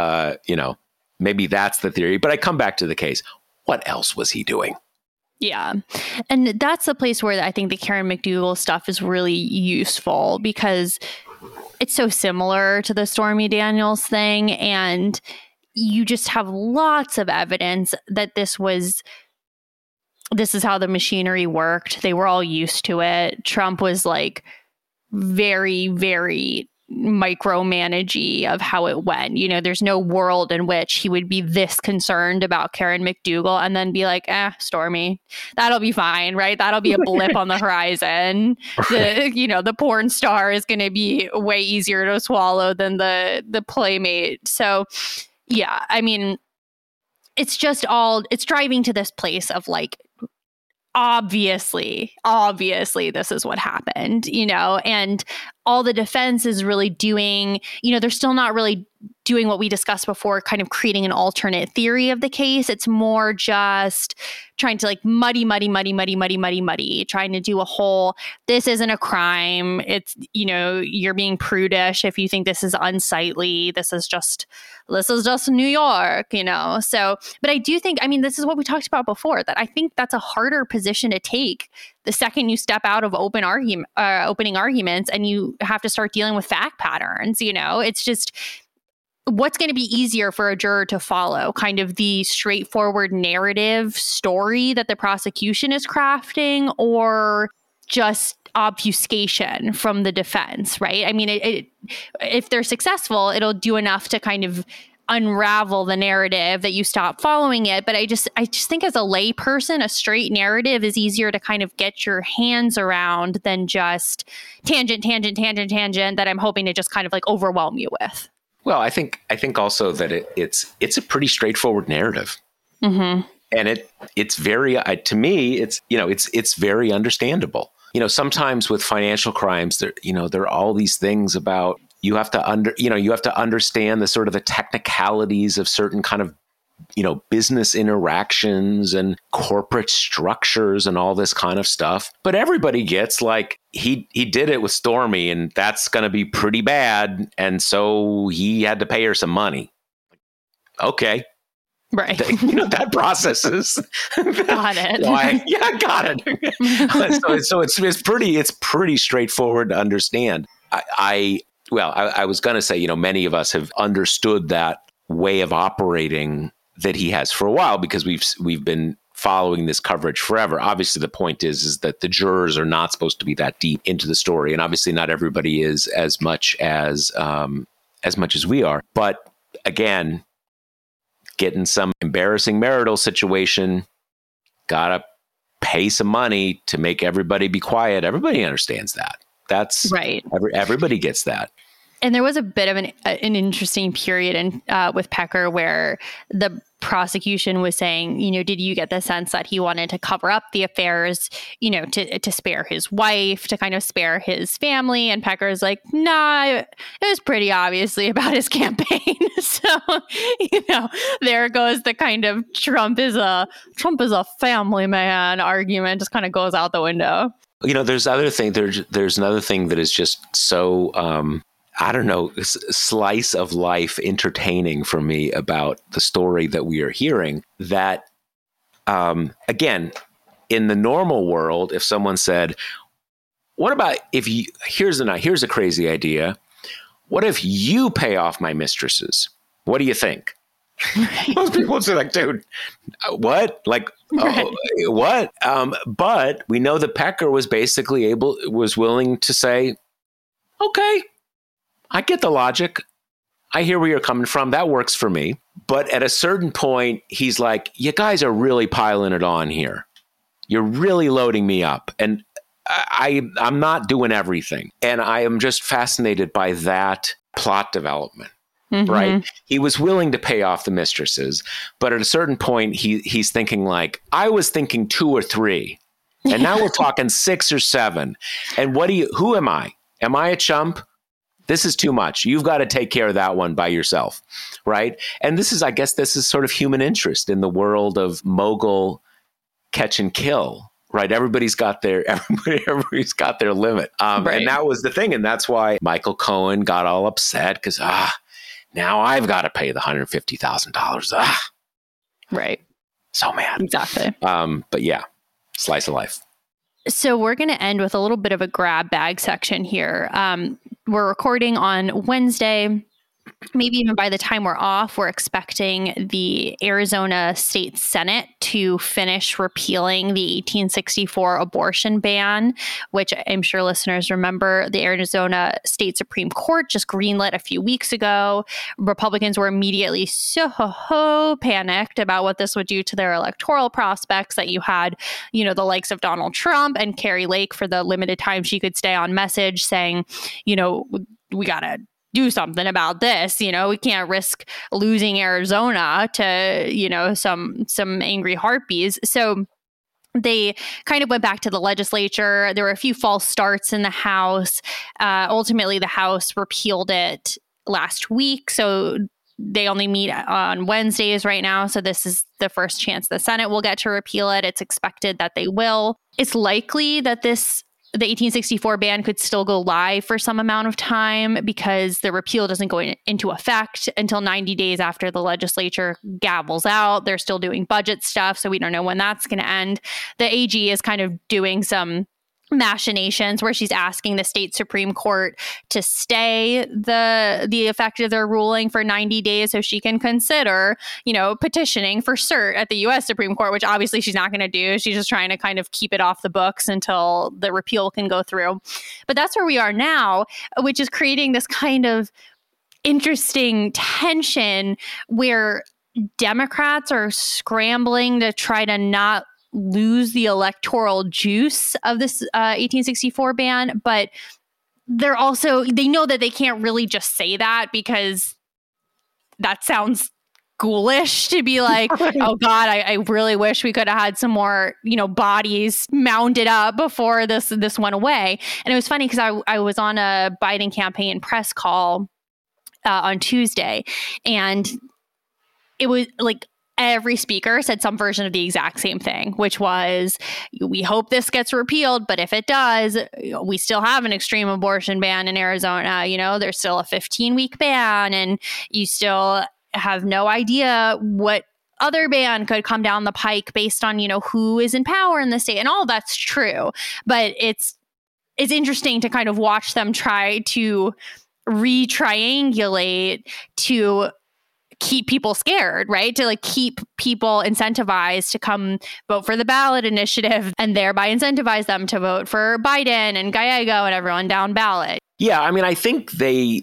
maybe that's the theory. But I come back to the case. What else was he doing? Yeah. And that's the place where I think the Karen McDougal stuff is really useful, because it's so similar to the Stormy Daniels thing. And you just have lots of evidence that this is how the machinery worked. They were all used to it. Trump was, like, very, very micromanagey of how it went. You know, there's no world in which he would be this concerned about Karen McDougal and then be like, Stormy, that'll be fine, right? That'll be a blip on the horizon. Right. The porn star is going to be way easier to swallow than the playmate. So, yeah, I mean, it's driving to this place of like, obviously this is what happened, and all the defense is really doing, they're still not really doing what we discussed before, kind of creating an alternate theory of the case. It's more just trying to like muddy, trying to do a whole, this isn't a crime. It's, you're being prudish if you think this is unsightly. This is just New York, So, but I do think, this is what we talked about before, that I think that's a harder position to take the second you step out of opening arguments and you have to start dealing with fact patterns. It's just, what's going to be easier for a juror to follow? Kind of the straightforward narrative story that the prosecution is crafting, or just obfuscation from the defense, right? I mean, if they're successful, it'll do enough to kind of unravel the narrative that you stop following it. But I just think as a lay person, a straight narrative is easier to kind of get your hands around than just tangent that I'm hoping to just kind of like overwhelm you with. Well, I think also that it's a pretty straightforward narrative, and it's very, to me, it's very understandable. Sometimes with financial crimes, there are all these things about you have to understand the sort of the technicalities of certain kind of business interactions and corporate structures and all this kind of stuff. But everybody gets like, he did it with Stormy and that's going to be pretty bad. And so he had to pay her some money. Okay. Right. That process is. Got it. Got it. so it's pretty straightforward to understand. I was going to say, many of us have understood that way of operating that he has for a while because we've been following this coverage forever. Obviously, the point is that the jurors are not supposed to be that deep into the story, and obviously, not everybody is as much as we are. But again, getting some embarrassing marital situation, gotta pay some money to make everybody be quiet. Everybody understands that. That's right. Everybody gets that. And there was a bit of an interesting period with Pecker where the prosecution was saying, did you get the sense that he wanted to cover up the affairs, to spare his wife, to kind of spare his family? And Pecker's like, nah, it was pretty obviously about his campaign. So, there goes the kind of Trump is a family man argument, just kind of goes out the window. There's another thing that is just so, I don't know, slice of life entertaining for me about the story that we are hearing, that, again, in the normal world, if someone said, what about if you, here's a crazy idea. What if you pay off my mistresses? What do you think? Most people would say like, dude, what? Like, right. What? But we know that Pecker was willing to say, okay, I get the logic. I hear where you're coming from. That works for me. But at a certain point, he's like, you guys are really piling it on here. You're really loading me up. And I'm not doing everything. And I am just fascinated by that plot development. Mm-hmm. Right? He was willing to pay off the mistresses. But at a certain point, he's thinking like, I was thinking 2 or 3. And now we're talking 6 or 7. And who am I? Am I a chump? This is too much. You've got to take care of that one by yourself, right? And I guess this is sort of human interest in the world of mogul catch and kill, right? Everybody's got their limit. Right. And that was the thing. And that's why Michael Cohen got all upset because, now I've got to pay the $150,000. Right. So mad. Exactly. But yeah, slice of life. So we're going to end with a little bit of a grab bag section here. We're recording on Wednesday. maybe even by the time we're off, we're expecting the Arizona State Senate to finish repealing the 1864 abortion ban, which I'm sure listeners remember the Arizona State Supreme Court just greenlit a few weeks ago. Republicans were immediately so panicked about what this would do to their electoral prospects, that you had, the likes of Donald Trump and Carrie Lake for the limited time she could stay on message saying, we got to do something about this. We can't risk losing Arizona to, some angry harpies. So they kind of went back to the legislature. There were a few false starts in the House. Ultimately, the House repealed it last week. So they only meet on Wednesdays right now. So this is the first chance the Senate will get to repeal it. It's expected that they will. It's likely that the 1864 ban could still go live for some amount of time because the repeal doesn't go into effect until 90 days after the legislature gavels out. They're still doing budget stuff, so we don't know when that's going to end. The AG is kind of doing some machinations where she's asking the state Supreme Court to stay the effect of their ruling for 90 days so she can consider, petitioning for cert at the U.S. Supreme Court, which obviously she's not going to do. She's just trying to kind of keep it off the books until the repeal can go through. But that's where we are now, which is creating this kind of interesting tension where Democrats are scrambling to try to not lose the electoral juice of this 1864 ban, but they know that they can't really just say that because that sounds ghoulish to be like, oh God, I really wish we could have had some more, bodies mounded up before this went away. And it was funny because I was on a Biden campaign press call on Tuesday, and it was like, every speaker said some version of the exact same thing, which was, we hope this gets repealed, but if it does, we still have an extreme abortion ban in Arizona. There's still a 15-week ban, and you still have no idea what other ban could come down the pike based on, who is in power in the state. And all that's true. But it's interesting to kind of watch them try to re-triangulate to keep people scared, right? To keep people incentivized to come vote for the ballot initiative and thereby incentivize them to vote for Biden and Gallego and everyone down ballot. Yeah, I mean, I think they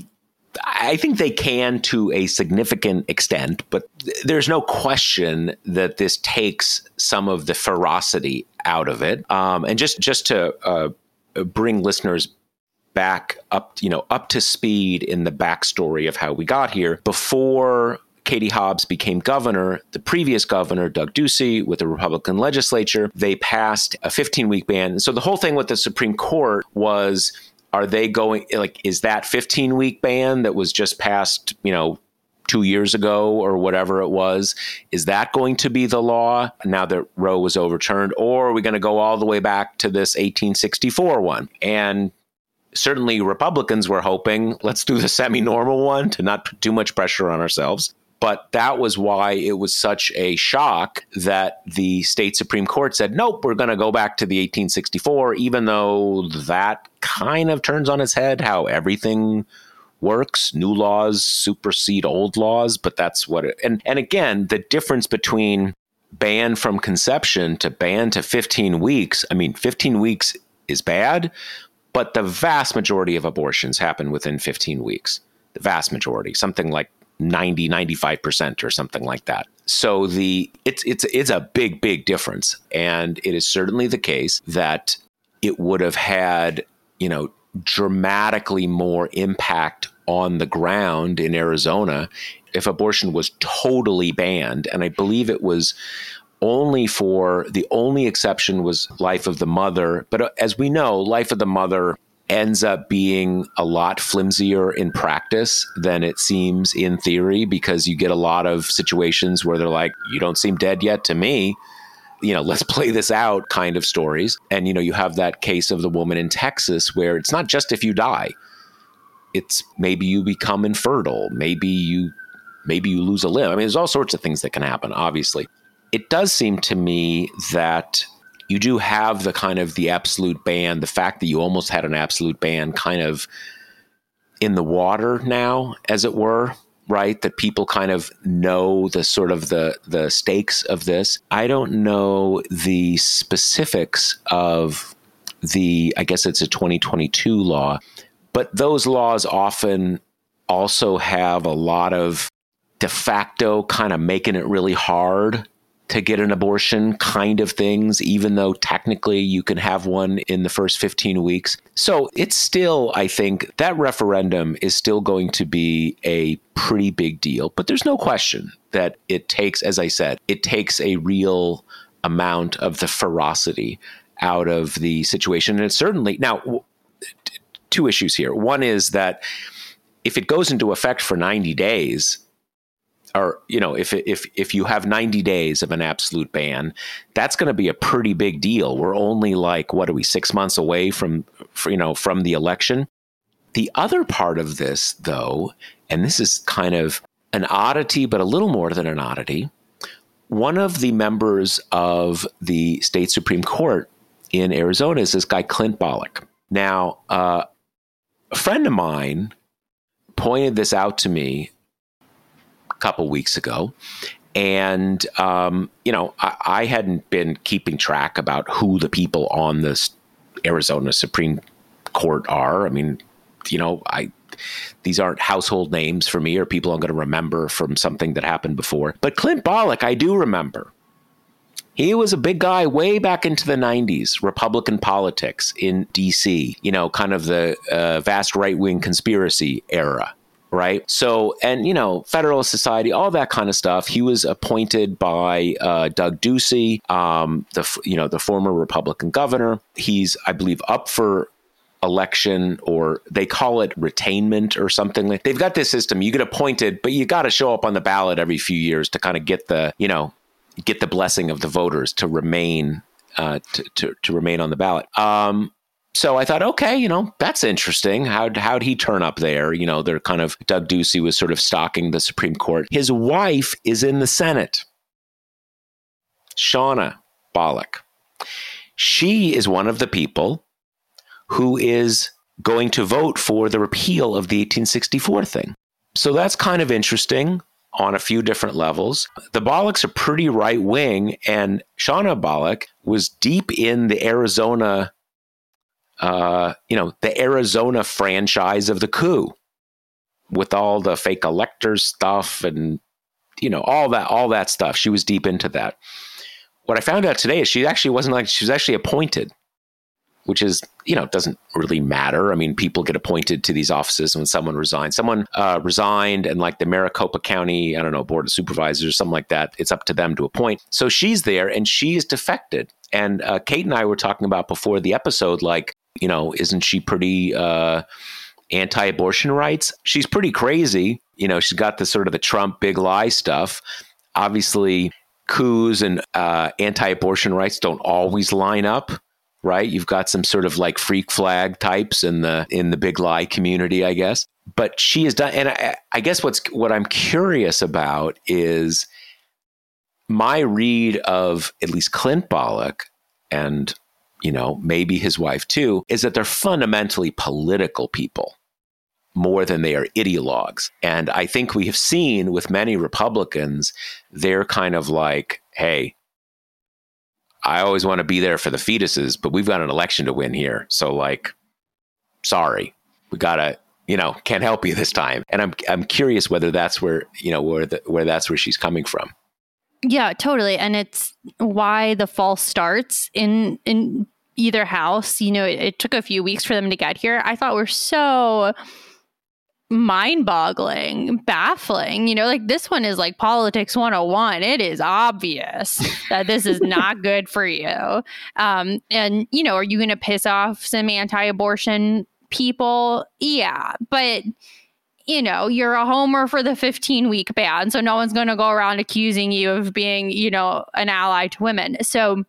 can to a significant extent, but there's no question that this takes some of the ferocity out of it. And just to bring listeners back up to speed in the backstory of how we got here. Before Katie Hobbs became governor, the previous governor, Doug Ducey, with the Republican legislature, they passed a 15-week ban. So the whole thing with the Supreme Court was, are they going, is that 15-week ban that was just passed, 2 years ago or whatever it was, is that going to be the law now that Roe was overturned? Or are we going to go all the way back to this 1864 one? And certainly Republicans were hoping, let's do the semi-normal one to not put too much pressure on ourselves. But that was why it was such a shock that the state Supreme Court said, nope, we're going to go back to the 1864, even though that kind of turns on its head how everything works. New laws supersede old laws, but that's what it... And again, the difference between ban from conception to ban to 15 weeks, 15 weeks is bad, but the vast majority of abortions happen within 15 weeks. The vast majority, something like 90, 95% or something like that. So it's a big difference. And it is certainly the case that it would have had, dramatically more impact on the ground in Arizona if abortion was totally banned. And I believe it was the only exception was life of the mother. But as we know, life of the mother ends up being a lot flimsier in practice than it seems in theory, because you get a lot of situations where they're like, you don't seem dead yet to me. Let's play this out kind of stories. And, you have that case of the woman in Texas where it's not just if you die. It's maybe you become infertile. Maybe you lose a limb. There's all sorts of things that can happen, obviously. It does seem to me that you do have the kind of the absolute ban, the fact that you almost had an absolute ban kind of in the water now, as it were, right? That people kind of know the sort of the stakes of this. I don't know the specifics of I guess it's a 2022 law, but those laws often also have a lot of de facto kind of making it really hard to get an abortion kind of things, even though technically you can have one in the first 15 weeks. So it's still, I think, that referendum is still going to be a pretty big deal. But there's no question that it takes, as I said, it takes a real amount of the ferocity out of the situation. And it's certainly, now, two issues here. One is that if it goes into effect for 90 days, or, if you have 90 days of an absolute ban, that's going to be a pretty big deal. We're only 6 months away from the election. The other part of this, though, and this is kind of an oddity, but a little more than an oddity, one of the members of the state Supreme Court in Arizona is this guy, Clint Bolick. Now, a friend of mine pointed this out to me couple weeks ago. And, I hadn't been keeping track about who the people on this Arizona Supreme Court are. I mean, these aren't household names for me or people I'm going to remember from something that happened before. But Clint Bolick, I do remember. He was a big guy way back into the 90s, Republican politics in D.C., kind of the vast right-wing conspiracy era. Right. So, and, Federalist Society, all that kind of stuff. He was appointed by Doug Ducey, the former Republican governor. He's, I believe, up for election, or they call it retainment or something. Like they've got this system. You get appointed, but you got to show up on the ballot every few years to kind of get the blessing of the voters to remain to remain on the ballot. So I thought, okay, that's interesting. How'd he turn up there? They're kind of, Doug Ducey was sort of stalking the Supreme Court. His wife is in the Senate, Shauna Bolick. She is one of the people who is going to vote for the repeal of the 1864 thing. So that's kind of interesting on a few different levels. The Bolicks are pretty right wing, and Shauna Bolick was deep in the Arizona the Arizona franchise of the coup with all the fake electors stuff and, all that stuff. She was deep into that. What I found out today is she actually wasn't she was actually appointed, which is, doesn't really matter. I mean, people get appointed to these offices when someone resigns. Someone resigned and the Maricopa County, Board of Supervisors or something like that, it's up to them to appoint. So she's there and she's defected. And Kate and I were talking about before the episode, isn't she pretty anti-abortion rights? She's pretty crazy. She's got the sort of the Trump big lie stuff. Obviously, coups and anti-abortion rights don't always line up, right? You've got some sort of freak flag types in the big lie community, I guess. But she has done, and I guess what I'm curious about is my read of at least Clint Bolick and maybe his wife too, is that they're fundamentally political people more than they are ideologues. And I think we have seen with many Republicans, they're kind of hey, I always want to be there for the fetuses, but we've got an election to win here. So sorry, we gotta, can't help you this time. And I'm curious whether that's where, where that's where she's coming from. Yeah, totally. And it's why the false starts in either house. It took a few weeks for them to get here. I thought were so mind-boggling, baffling. This one is politics 101. It is obvious that this is not good for you. And, are you going to piss off some anti-abortion people? Yeah, but you're a homer for the 15-week ban, so no one's going to go around accusing you of being, an ally to women. So,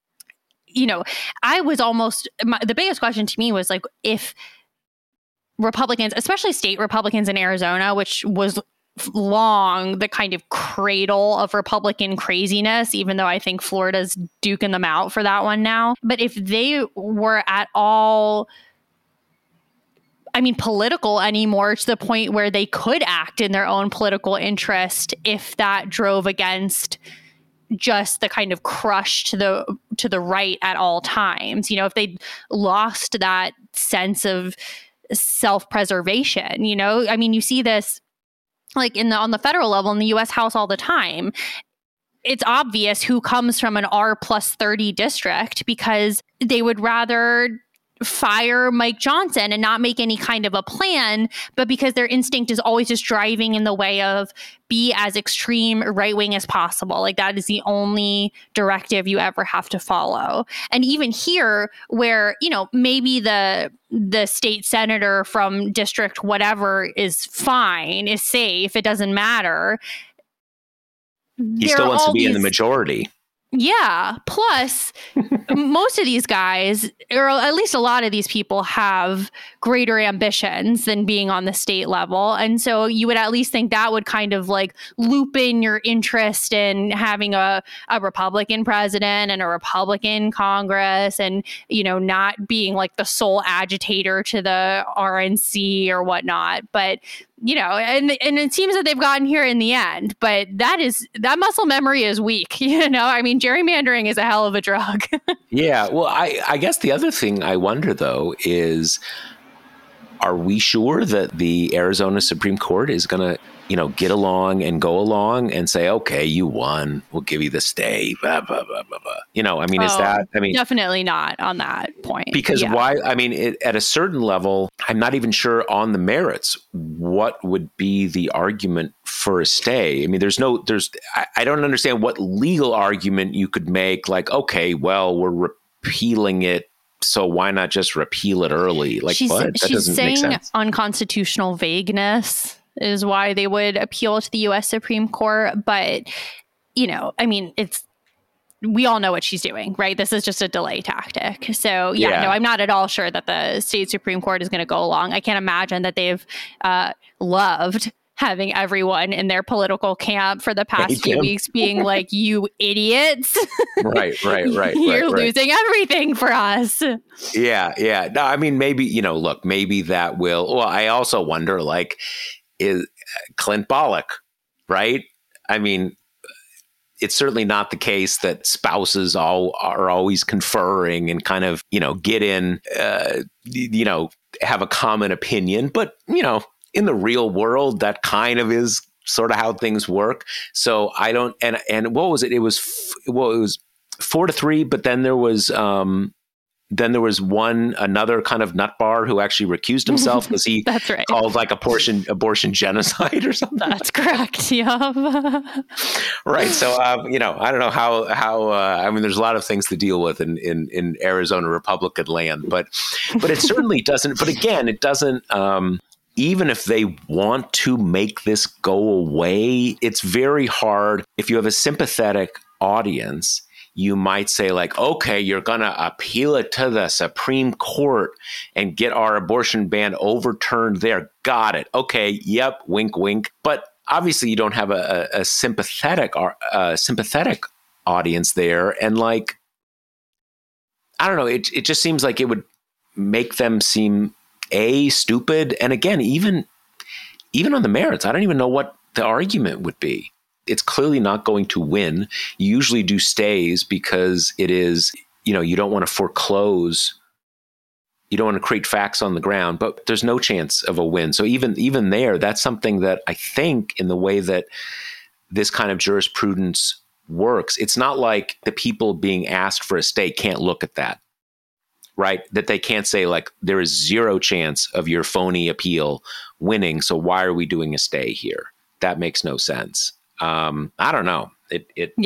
I was the biggest question to me was if Republicans, especially state Republicans in Arizona, which was long the kind of cradle of Republican craziness, even though I think Florida's duking them out for that one now. But if they were at all political anymore, to the point where they could act in their own political interest if that drove against just the kind of crush to the right at all times. If they lost that sense of self-preservation, you see this like on the federal level in the U.S. House all the time. It's obvious who comes from an R+30 district, because they would rather fire Mike Johnson and not make any kind of a plan, but because their instinct is always just driving in the way of be as extreme right wing as possible. Like, that is the only directive you ever have to follow. And even here, where, maybe the state senator from district whatever is fine, is safe, it doesn't matter. He still wants to be in the majority. Yeah. Plus, most of these guys, or at least a lot of these people, have greater ambitions than being on the state level. And so you would at least think that would kind of like loop in your interest in having a Republican president and a Republican Congress, and, not being like the sole agitator to the RNC or whatnot. But and it seems that they've gotten here in the end, but that muscle memory is weak. Gerrymandering is a hell of a drug. Yeah. Well, I guess the other thing I wonder, though, is, are we sure that the Arizona Supreme Court is going to, get along and go along and say, okay, you won, we'll give you the stay, blah, blah, blah, blah, blah. Is that, definitely not on that point. Because why, at a certain level, I'm not even sure on the merits, what would be the argument for a stay? I don't understand what legal argument you could make, like, okay, well, we're repealing it, so why not just repeal it early? Like, what? That doesn't make sense. She's saying unconstitutional vagueness is why they would appeal to the U.S. Supreme Court. But, we all know what she's doing, right? This is just a delay tactic. So, I'm not at all sure that the state Supreme Court is going to go along. I can't imagine that they've loved having everyone in their political camp for the past few weeks being like, you idiots. Right. You're losing everything for us. Yeah. No, maybe, maybe that will. Well, I also wonder, like, is Clint Bolick, right? It's certainly not the case that spouses are always conferring and kind of, get in, have a common opinion. But, in the real world, that kind of is sort of how things work. So I don't, and what was it? It was 4-3, but then there was another kind of nutbar who actually recused himself because he That's right. called like abortion genocide or something. That's correct. Yeah. Right. So, I don't know how there's a lot of things to deal with in Arizona Republican land, but it certainly doesn't. But again, it doesn't. Even if they want to make this go away, it's very hard. If you have a sympathetic audience, you might say, like, okay, you're going to appeal it to the Supreme Court and get our abortion ban overturned there. Got it. Okay. Yep. Wink, wink. But obviously you don't have a sympathetic audience there. And like, I don't know, it just seems like it would make them seem stupid. And again, even on the merits, I don't even know what the argument would be. It's clearly not going to win. You usually do stays because it is, you don't want to foreclose. You don't want to create facts on the ground, but there's no chance of a win. So even there, that's something that I think in the way that this kind of jurisprudence works, it's not like the people being asked for a stay can't look at that. Right? That they can't say, like, there is zero chance of your phony appeal winning, so why are we doing a stay here? That makes no sense. I don't know. It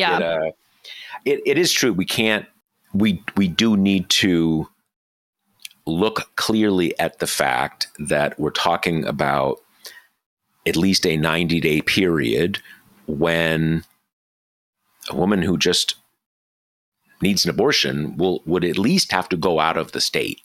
is true. We do need to look clearly at the fact that we're talking about at least a 90-day period when a woman who just needs an abortion would at least have to go out of the state,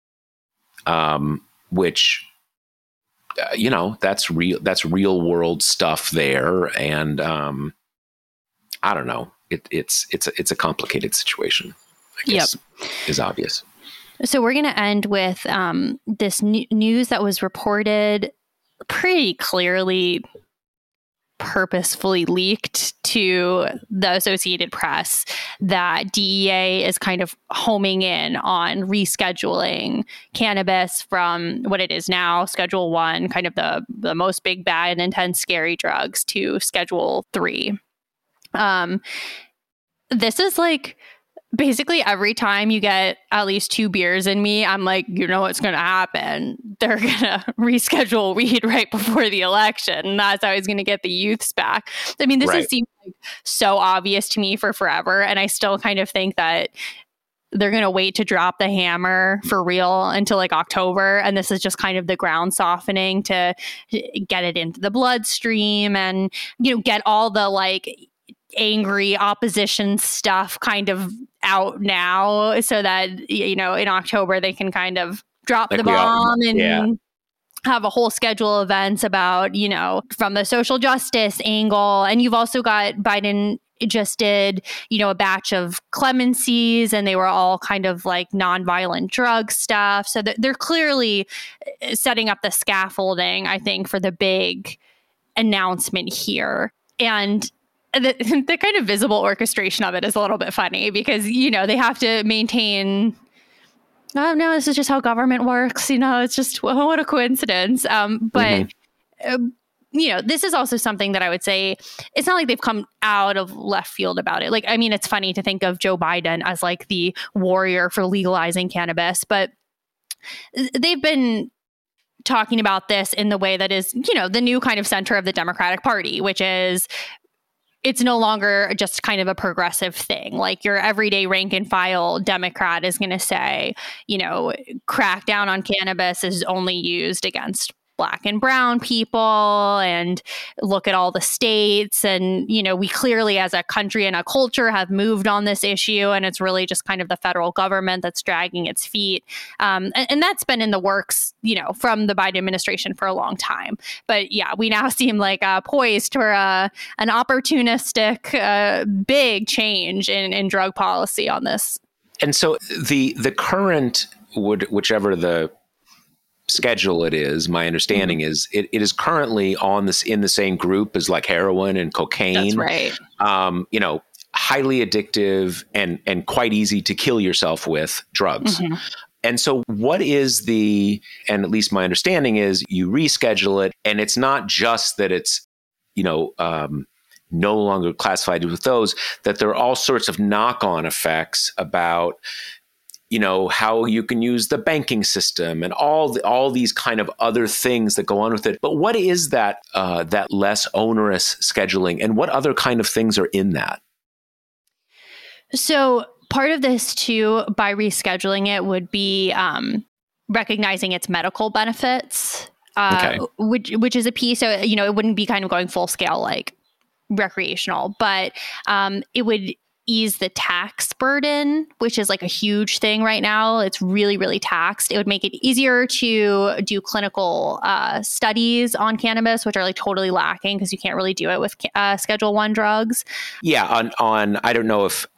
which, that's real world stuff there. And I don't know. It's a complicated situation, I guess, is obvious. So we're going to end with this news that was reported pretty clearly, purposefully leaked to the Associated Press, that DEA is kind of homing in on rescheduling cannabis from what it is now, Schedule 1, kind of the most big, bad, and intense, scary drugs, to Schedule 3. This is like, basically every time you get at least 2 beers in me, I'm like, you know what's going to happen? They're going to reschedule weed right before the election. And that's how he's going to get the youths back. I mean, this has seemed like so obvious to me for forever. And I still kind of think that they're going to wait to drop the hammer for real until like October. And this is just kind of the ground softening to get it into the bloodstream and, you know, get all the like angry opposition stuff kind of out now, so that, you know, in October they can kind of drop like the bomb and have a whole schedule of events about, you know, from the social justice angle. And you've also got Biden just did, you know, a batch of clemencies, and they were all kind of like nonviolent drug stuff. So they're clearly setting up the scaffolding, I think, for the big announcement here. And the kind of visible orchestration of it is a little bit funny because, you know, they have to maintain, oh, no, this is just how government works. You know, it's just, well, what a coincidence. You know, this is also something that I would say, it's not like they've come out of left field about it. Like, I mean, it's funny to think of Joe Biden as like the warrior for legalizing cannabis, but they've been talking about this in the way that is, you know, the new kind of center of the Democratic Party, which is, it's no longer just kind of a progressive thing. Like your everyday rank and file Democrat is going to say, you know, crackdown on cannabis is only used against Black and brown people, and look at all the states. And, you know, we clearly as a country and a culture have moved on this issue, and it's really just kind of the federal government that's dragging its feet. And that's been in the works, you know, from the Biden administration for a long time. But yeah, we now seem like poised for an opportunistic big change in drug policy on this. And so the current, whichever the schedule it is, my understanding is it is currently on this in the same group as like heroin and cocaine. That's right. You know, highly addictive and quite easy to kill yourself with drugs. Mm-hmm. And so what is and at least my understanding is you reschedule it, and it's not just that it's, you know, no longer classified with those, that there are all sorts of knock-on effects about, you know, how you can use the banking system and all these kind of other things that go on with it. But what is that less onerous scheduling, and what other kind of things are in that? So part of this too, by rescheduling it, would be recognizing its medical benefits, which is a piece. So, you know, it wouldn't be kind of going full scale like recreational, but it would ease the tax burden, which is like a huge thing right now. It's really, really taxed. It would make it easier to do clinical studies on cannabis, which are like totally lacking because you can't really do it with Schedule 1 drugs. Yeah, on I don't know if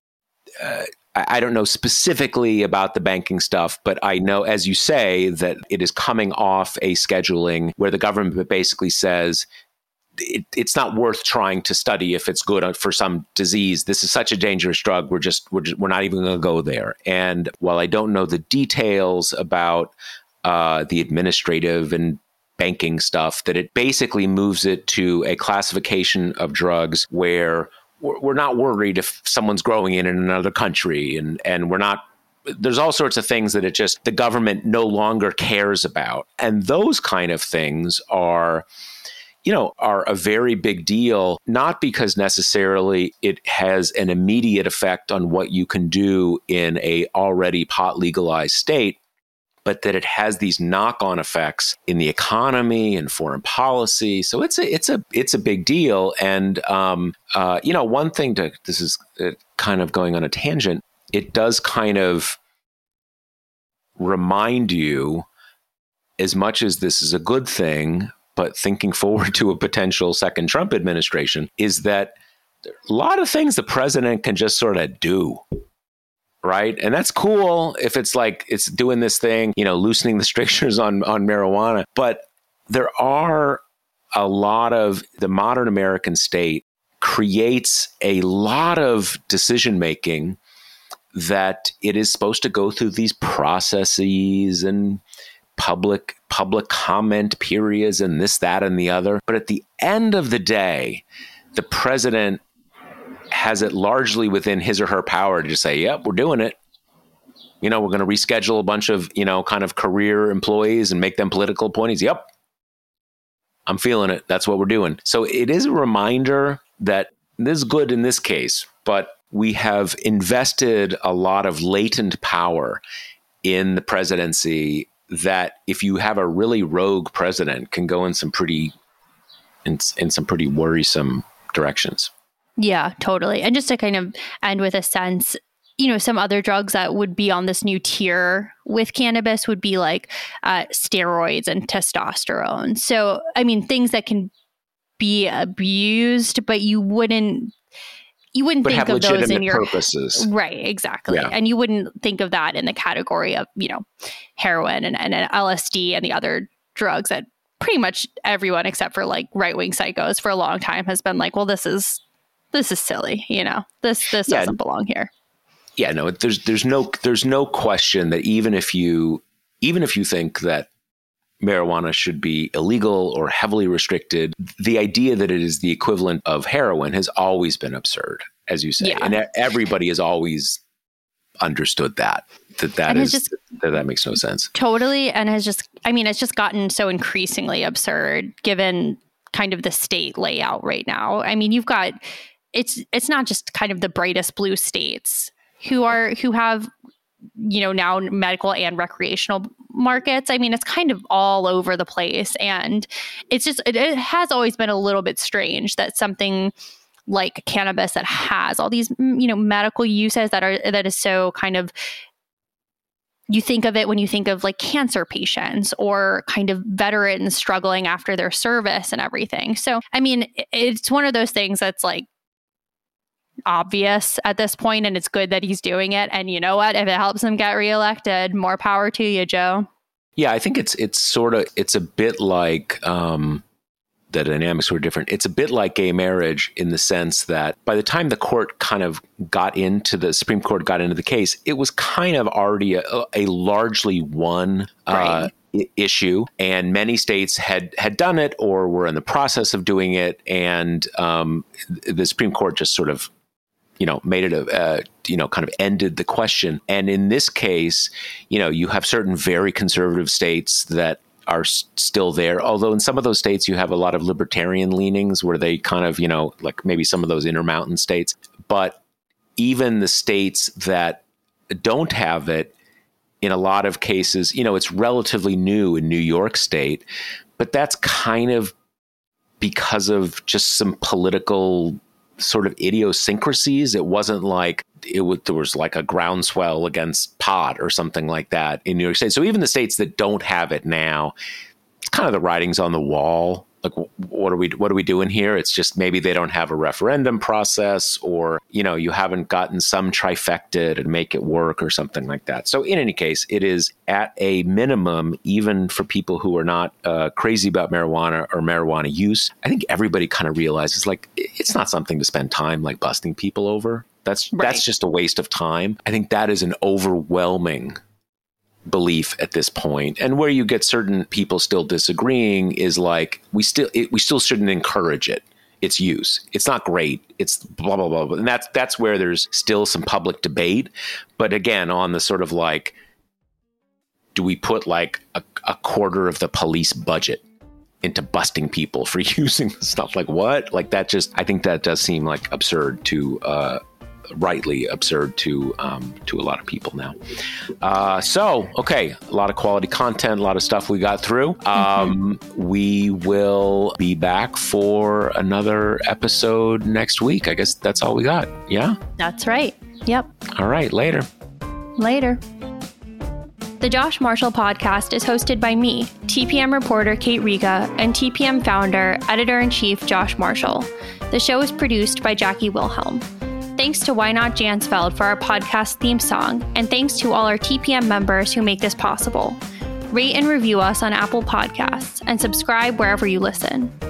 I don't know specifically about the banking stuff, but I know, as you say, that it is coming off a scheduling where the government basically says, it's not worth trying to study if it's good for some disease. This is such a dangerous drug. We're not even going to go there. And while I don't know the details about the administrative and banking stuff, that it basically moves it to a classification of drugs where we're not worried if someone's growing it in another country, and we're not. There's all sorts of things that the government no longer cares about, and those kind of things are a very big deal, not because necessarily it has an immediate effect on what you can do in a already pot legalized state, but that it has these knock-on effects in the economy and foreign policy. So it's a big deal. And one thing this is kind of going on a tangent. It does kind of remind you, as much as this is a good thing, but thinking forward to a potential second Trump administration, is that a lot of things the president can just sort of do. right? And that's cool if it's like it's doing this thing, loosening the strictures on marijuana. But there are a lot of the modern American state creates a lot of decision making that it is supposed to go through these processes and public comment periods and this, that, and the other. But at the end of the day, the president has it largely within his or her power to just say, yep, we're doing it. We're going to reschedule a bunch of, kind of career employees and make them political appointees. Yep. I'm feeling it. That's what we're doing. So it is a reminder that this is good in this case, but we have invested a lot of latent power in the presidency that if you have a really rogue president can go in some pretty worrisome directions. Yeah, totally. And just to kind of end with a sense, some other drugs that would be on this new tier with cannabis would be like steroids and testosterone. So, I mean, things that can be abused, but you wouldn't think of those in your purposes. Right, exactly. Yeah. And you wouldn't think of that in the category of, heroin and LSD and the other drugs that pretty much everyone except for like right-wing psychos for a long time has been like, well, this is silly, this doesn't belong here. Yeah, no, there's no question that even if you think that marijuana should be illegal or heavily restricted, the idea that it is the equivalent of heroin has always been absurd, as you say. Yeah. And everybody has always understood that makes no sense. Totally. And it's just gotten so increasingly absurd given kind of the state layout right now. I mean, you've got, it's not just kind of the brightest blue states who have, now medical and recreational markets. I mean, it's kind of all over the place. And it's just, it has always been a little bit strange that something like cannabis that has all these, medical uses that is so kind of, you think of it when you think of like cancer patients or kind of veterans struggling after their service and everything. So, I mean, it's one of those things that's like obvious at this point, and it's good that he's doing it. And you know what? If it helps him get reelected, more power to you, Joe. Yeah, I think it's a bit like the dynamics were different. It's a bit like gay marriage in the sense that by the time the court kind of the Supreme Court got into the case, it was kind of already a largely won issue, and many states had done it or were in the process of doing it, and the Supreme Court just sort of made it kind of ended the question. And in this case, you have certain very conservative states that are still there. Although in some of those states, you have a lot of libertarian leanings where they kind of, like maybe some of those intermountain states. But even the states that don't have it, in a lot of cases, it's relatively new in New York State, but that's kind of because of just some political sort of idiosyncrasies. It wasn't like there was like a groundswell against pot or something like that in New York State. So even the states that don't have it now, it's kind of the writing's on the wall. Like, what are we doing here? It's just maybe they don't have a referendum process, or, you haven't gotten some trifecta to make it work or something like that. So in any case, it is at a minimum, even for people who are not crazy about marijuana or marijuana use. I think everybody kind of realizes like it's not something to spend time like busting people over. That's just a waste of time. I think that is an overwhelming belief at this point. And where you get certain people still disagreeing is like, we still shouldn't encourage it. Its use. It's not great. It's blah, blah, blah. And that's where there's still some public debate. But again, on the sort of like, do we put like a quarter of the police budget into busting people for using stuff? Like what? Like that I think that does seem like absurd rightly absurd to a lot of people now. So, okay, a lot of quality content, a lot of stuff we got through. We will be back for another episode next week. I guess that's all we got. Yeah? That's right. Yep. All right. Later. The Josh Marshall podcast is hosted by me, TPM reporter Kate Riga, and TPM founder, editor-in-chief Josh Marshall. The show is produced by Jackie Wilhelm. Thanks to Why Not Jansfeld for our podcast theme song, and thanks to all our TPM members who make this possible. Rate and review us on Apple Podcasts, and subscribe wherever you listen.